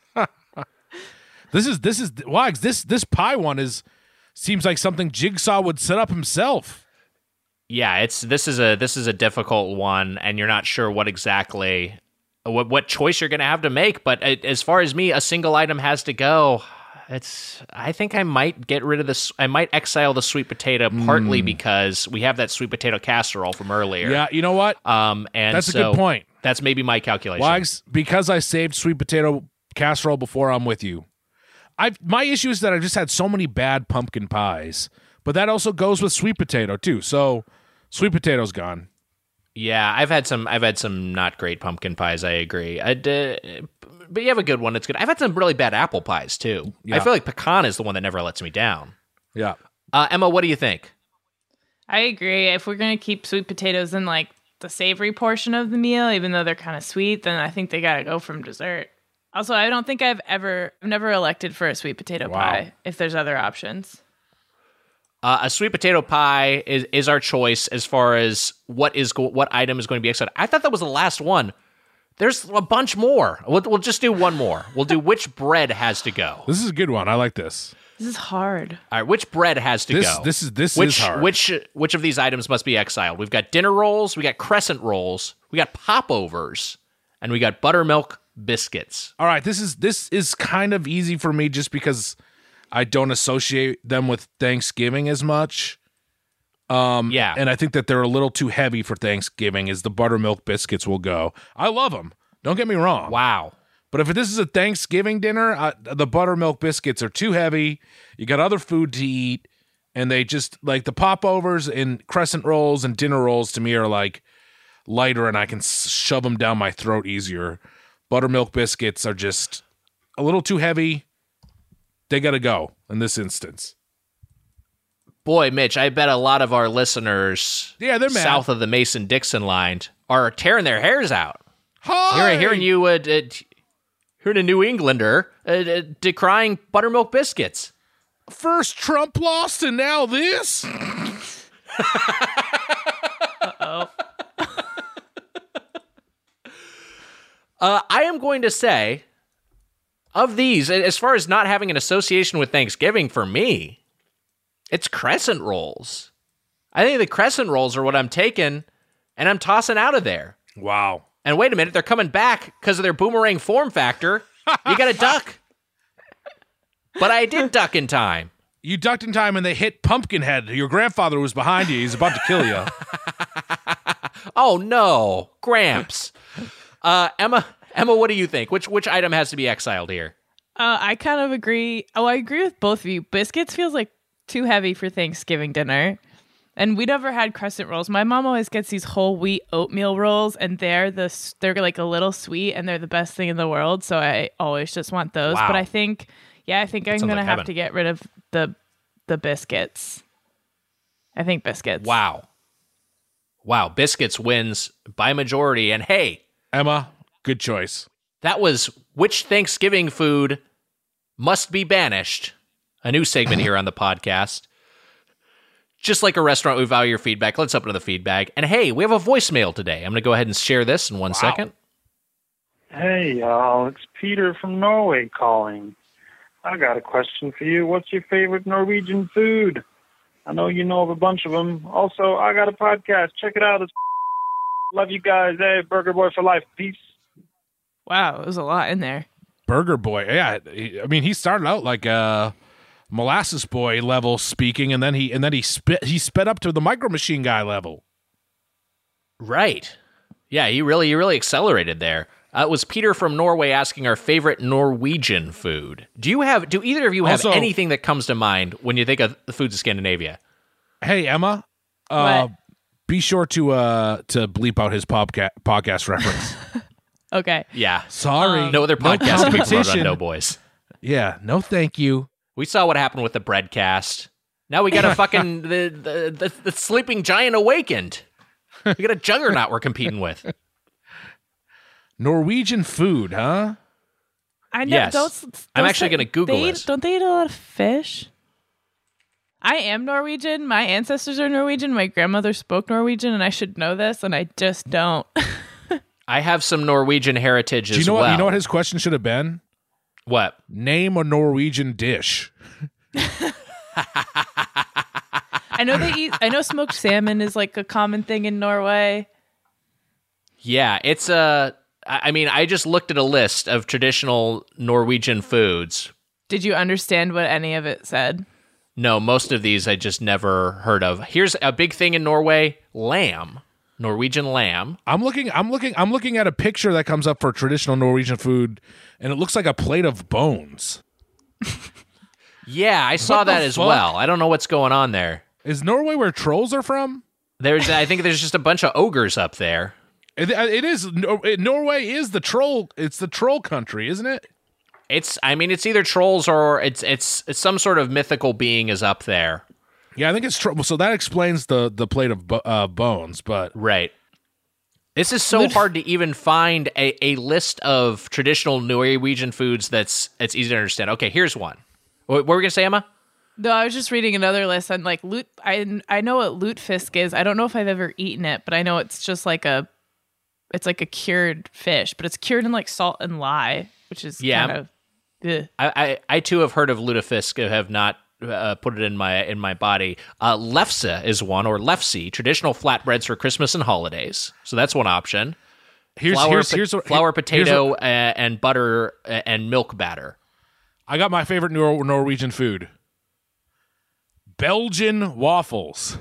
This is this is Wags. This this pie one is seems like something Jigsaw would set up himself.
Yeah, it's this is a this is a difficult one, and you're not sure what exactly what what choice you're going to have to make. But it, as far as me, a single item has to go. It's. I think I might get rid of this. I might exile the sweet potato partly mm. because we have that sweet potato casserole from earlier.
Yeah, you know what?
Um, and
that's
so
a good point.
That's maybe my calculation.
Wags, because I saved sweet potato casserole before, I'm with you. I my issue is that I've just had so many bad pumpkin pies, but that also goes with sweet potato too. So sweet potato's gone.
Yeah, I've had some. I've had some not great pumpkin pies. I agree. I'd, uh, but you have a good one. It's good. I've had some really bad apple pies too.
Yeah.
I feel like pecan is the one that never lets me down.
Yeah.
Uh, Emma, what do you think?
I agree. If we're gonna keep sweet potatoes in like the savory portion of the meal, even though they're kind of sweet, then I think they gotta go from dessert. Also, I don't think I've ever, I've never elected for a sweet potato
Wow.
pie if there's other options.
Uh, a sweet potato pie is, is our choice as far as what is go- what item is going to be excited. I thought that was the last one. There's a bunch more. We'll, we'll just do one more. We'll do which bread has to go.
This is a good one. I like this.
This is hard.
All right, which bread has to
This
go?
this is this
which,
is hard.
Which which of these items must be exiled? We've got dinner rolls, we got crescent rolls, we got popovers, and we got buttermilk biscuits.
All right, this is this is kind of easy for me just because I don't associate them with Thanksgiving as much. Um,
yeah,
and I think that they're a little too heavy for Thanksgiving. As the buttermilk biscuits will go, I love them. Don't get me wrong.
Wow.
But if this is a Thanksgiving dinner, I, the buttermilk biscuits are too heavy. You got other food to eat, and they just like the popovers and crescent rolls and dinner rolls to me are like lighter, and I can shove them down my throat easier. Buttermilk biscuits are just a little too heavy. They got to go in this instance.
Boy, Mitch, I bet a lot of our listeners
yeah, they're mad.
south of the Mason-Dixon line are tearing their hairs out.
Hi!
Hearing, hearing you, uh, uh, hearing a New Englander uh, uh, decrying buttermilk biscuits.
First Trump lost, and now this?
Uh-oh.
uh, I am going to say, of these, as far as not having an association with Thanksgiving for me, it's crescent rolls. I think the crescent rolls are what I'm taking, and I'm tossing out of there.
Wow.
And wait a minute, they're coming back because of their boomerang form factor. You got to duck. But I did duck in time.
You ducked in time and they hit Pumpkinhead. Your grandfather was behind you. He's about to kill you.
Oh no, Gramps. Uh, Emma, Emma, what do you think? Which which item has to be exiled here?
Uh, I kind of agree. Oh, I agree with both of you. Biscuits feels like too heavy for Thanksgiving dinner. And we never had crescent rolls. My mom always gets these whole wheat oatmeal rolls, and they're the they're like a little sweet, and they're the best thing in the world. So I always just want those.
Wow.
But I think, yeah, I think
That
I'm
sounds
gonna
like
have
heaven.
to get rid of the the biscuits. I think biscuits.
Wow. Wow, biscuits wins by majority. And hey,
Emma, good choice.
that was which Thanksgiving food must be banished. A new segment here on the podcast. Just like a restaurant, we value your feedback. Let's open to the feedback. And hey, we have a voicemail today. I'm going to go ahead and share this in one second.
Hey, y'all. It's Peter from Norway calling. I got a question for you. What's your favorite Norwegian food? I know you know of a bunch of them. Also, I got a podcast. Check it out. It's love you guys. Hey, Burger Boy for life. Peace.
Wow, it was a lot in there.
Burger Boy. Yeah, he- I mean, he started out like a Molasses Boy level speaking, and then he and then he spit he sped up to the Micro Machine Guy level.
Right. Yeah, you really, you really accelerated there. Uh, it was Peter from Norway asking our favorite Norwegian food. Do you have? Do either of you have
Also-
anything that comes to mind when you think of the foods of Scandinavia?
Hey, Emma. Uh,
What?
be sure to uh to bleep out his podca- podcast reference.
Okay.
Yeah.
Sorry,
No other podcast can be promoted on
competition.
No Boys.
Yeah, no, thank you.
We saw what happened with the Breadcast. Now we got a fucking the, the the the sleeping giant awakened. We got a juggernaut we're competing with.
Norwegian food, huh?
I know.
Yes.
Those,
I'm
those
actually
thi-
gonna Google
they eat-
this.
Don't they eat a lot of fish? I am Norwegian. My ancestors are Norwegian. My grandmother spoke Norwegian, and I should know this, and I just don't.
I have some Norwegian heritage
Do you
as
know
well.
what? You know what his question should have been?
What?
Name a Norwegian dish.
I know they eat. I know smoked salmon is like a common thing in Norway.
Yeah, it's a. I I mean, I just looked at a list of traditional Norwegian foods.
Did you understand what any of it said?
No, most of these I just never heard of. Here's a big thing in Norway: lamb, Norwegian lamb.
I'm looking. I'm looking. I'm looking at a picture that comes up for traditional Norwegian food, and it looks like a plate of bones.
Yeah, I saw
What the
that as
fuck?
well. I don't know what's going on there.
Is Norway where trolls are from?
There's, I think, there's just a bunch of ogres up there.
It, it is. Nor- Norway is the troll. It's the troll country, isn't it?
It's, I mean, it's either trolls or it's, it's, it's some sort of mythical being is up there.
Yeah, I think it's troll. So that explains the the plate of bo- uh, bones. But
Right. This is so hard to even find a, a list of traditional Norwegian foods that's it's easy to understand. Okay, here's one. What, what were we gonna say, Emma?
No, I was just reading another list on like loot. I I know what lutefisk is. I don't know if I've ever eaten it, but I know it's just like a, it's like a cured fish, but it's cured in like salt and lye, which is
Yeah.
kind of. Ugh.
I, I, I too have heard of lutefisk. I have not uh, put it in my in my body. Uh, lefse is one, or lefse, traditional flatbreads for Christmas and holidays. So that's one option.
here's
flour,
here's
po-
here's what,
flour,
here's
potato,
what-
uh, and butter uh, and milk batter.
I got my favorite Nor- Norwegian food. Belgian waffles.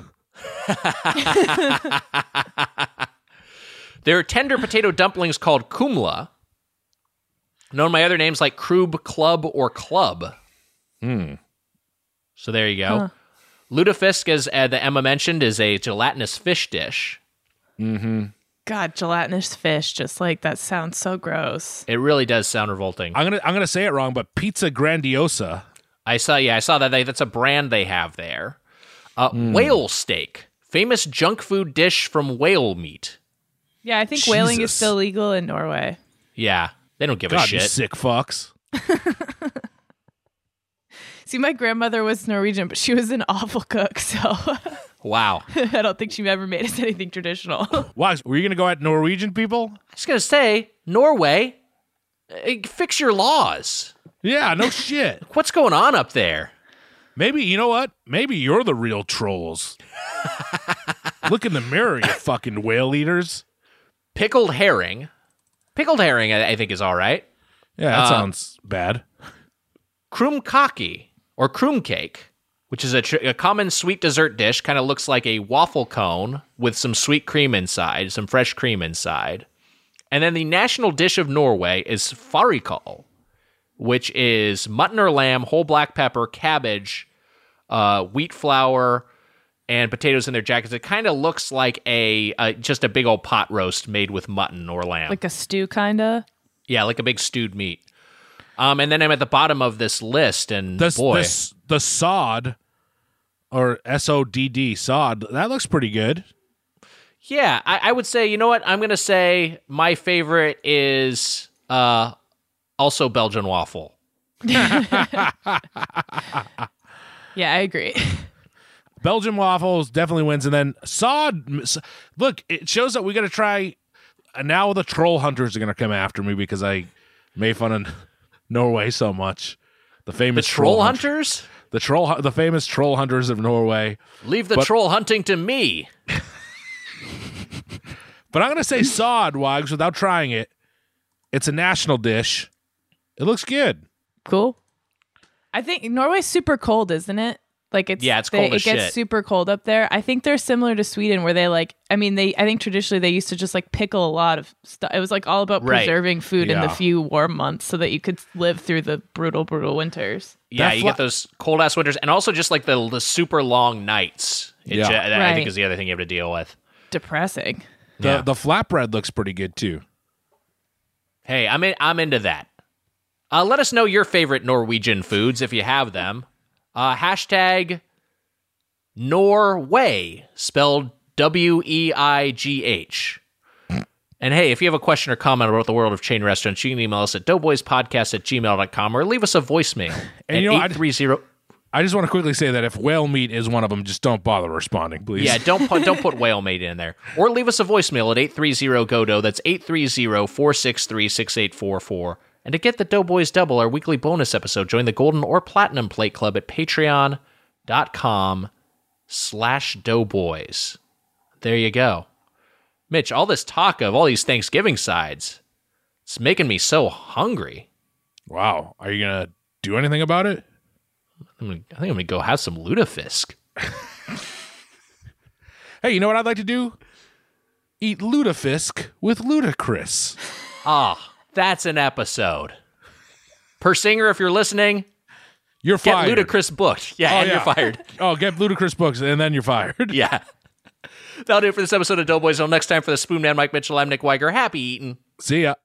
There are tender potato dumplings called kumla, known by other names like krub, club, or club.
Hmm.
So there you go. Lutefisk, as uh, the Emma mentioned, is a gelatinous fish dish.
Mm-hmm.
God, gelatinous fish, just like that sounds so gross.
It really does sound revolting.
I'm gonna I'm gonna say it wrong, but pizza grandiosa.
I saw, yeah, I saw that. They, that's a brand they have there. Uh, Whale steak, famous junk food dish from whale meat.
Yeah, I think whaling is
Jesus.
still legal in Norway.
Yeah, they don't give a
God, you
shit.
sick fucks.
See, my grandmother was Norwegian, but she was an awful cook, so
Wow.
I don't think she ever made us anything traditional.
Why were you gonna go at Norwegian people?
I was gonna say, Norway, uh, fix your laws.
Yeah, no shit.
What's going on up there?
Maybe you know what? Maybe you're the real trolls. Look in the mirror, you fucking whale eaters.
Pickled herring. Pickled herring, I, I think, is all right.
Yeah, that
Uh,
sounds bad.
Krumkaki, or krum cake. which is a, tr- a common sweet dessert dish. Kind of looks like a waffle cone with some sweet cream inside, some fresh cream inside. And then the national dish of Norway is fårikål, which is mutton or lamb, whole black pepper, cabbage, uh, wheat flour, and potatoes in their jackets. It kind of looks like a uh, just a big old pot roast made with mutton or lamb.
Like a stew, kind of?
Yeah, like a big stewed meat. Um, and then I'm at the bottom of this list, and
The,
boy...
the, the sod, or S O D D, sod, that looks pretty good.
Yeah, I, I would say, you know what? I'm going to say my favorite is uh, also Belgian waffle.
Yeah, I agree.
Belgian waffles definitely wins. And then sod, look, it shows that we got to try. Now the troll hunters are going to come after me because I made fun of Norway so much. The famous
The troll
hunt-
hunters?
The troll, the famous troll hunters of Norway.
Leave the
But-
troll hunting to me.
But I'm going to say sod, Wags, without trying it. It's a national dish. It looks good.
Cool. I think Norway's super cold, isn't it? Like it's
Yeah, it's
they-
cold
It
as
gets
shit.
super cold up there. I think they're similar to Sweden, where they like. I mean, they. I think traditionally they used to just like pickle a lot of stuff. It was like all about
Right.
preserving food in the
Yeah.
few warm months, so that you could live through the brutal, brutal winters.
Yeah,
That
you
fly-
get those cold ass winters, and also just like the, the super long nights. It
Yeah.
ju- that I
Right.
think is the other thing you have to deal with.
Depressing.
The
Yeah.
the flatbread looks pretty good too.
Hey, I'm in, I'm into that. Uh, let us know your favorite Norwegian foods if you have them. Uh, hashtag Norway, spelled W E I G H. And hey, if you have a question or comment about the world of chain restaurants, you can email us at doughboyspodcast at gmail dot com or leave us a voicemail
And
at
you know, I-
eight three zero.
I just want to quickly say that if whale meat is one of them, just don't bother responding, please.
Yeah, don't put don't put whale meat in there. Or leave us a voicemail at eight three zero G O D O. That's eight three zero, four six three, six eight four four. And to get the Doughboys Double, our weekly bonus episode, join the Golden or Platinum Plate Club at patreon dot com slash doughboys. There you go. Mitch, all this talk of all these Thanksgiving sides, it's making me so hungry.
Wow. Are you gonna do anything about it?
I'm gonna, I think I'm going to go have some lutefisk.
Hey, you know what I'd like to do? Eat lutefisk with Ludacris.
Ah, that's an episode. Per singer, if you're listening,
You're
get
fired.
Ludacris booked. Yeah,
Oh,
and
yeah.
you're fired.
Oh, get Ludacris books and then you're fired.
Yeah. That'll do it for this episode of Doughboys. Until next time, for the Spoon Man, Mike Mitchell, I'm Nick Weiger. Happy eating.
See ya.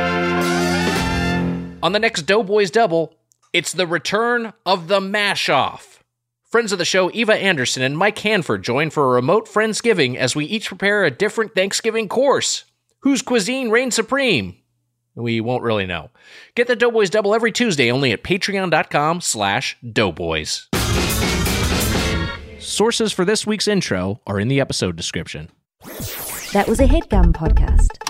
On the next Doughboys Double, it's the return of the Mash-Off. Friends of the show, Eva Anderson and Mike Hanford, join for a remote Friendsgiving as we each prepare a different Thanksgiving course. Whose cuisine reigns supreme? We won't really know. Get the Doughboys Double every Tuesday only at patreon dot com slash doughboys. Sources for this week's intro are in the episode description.
That was a HeadGum podcast.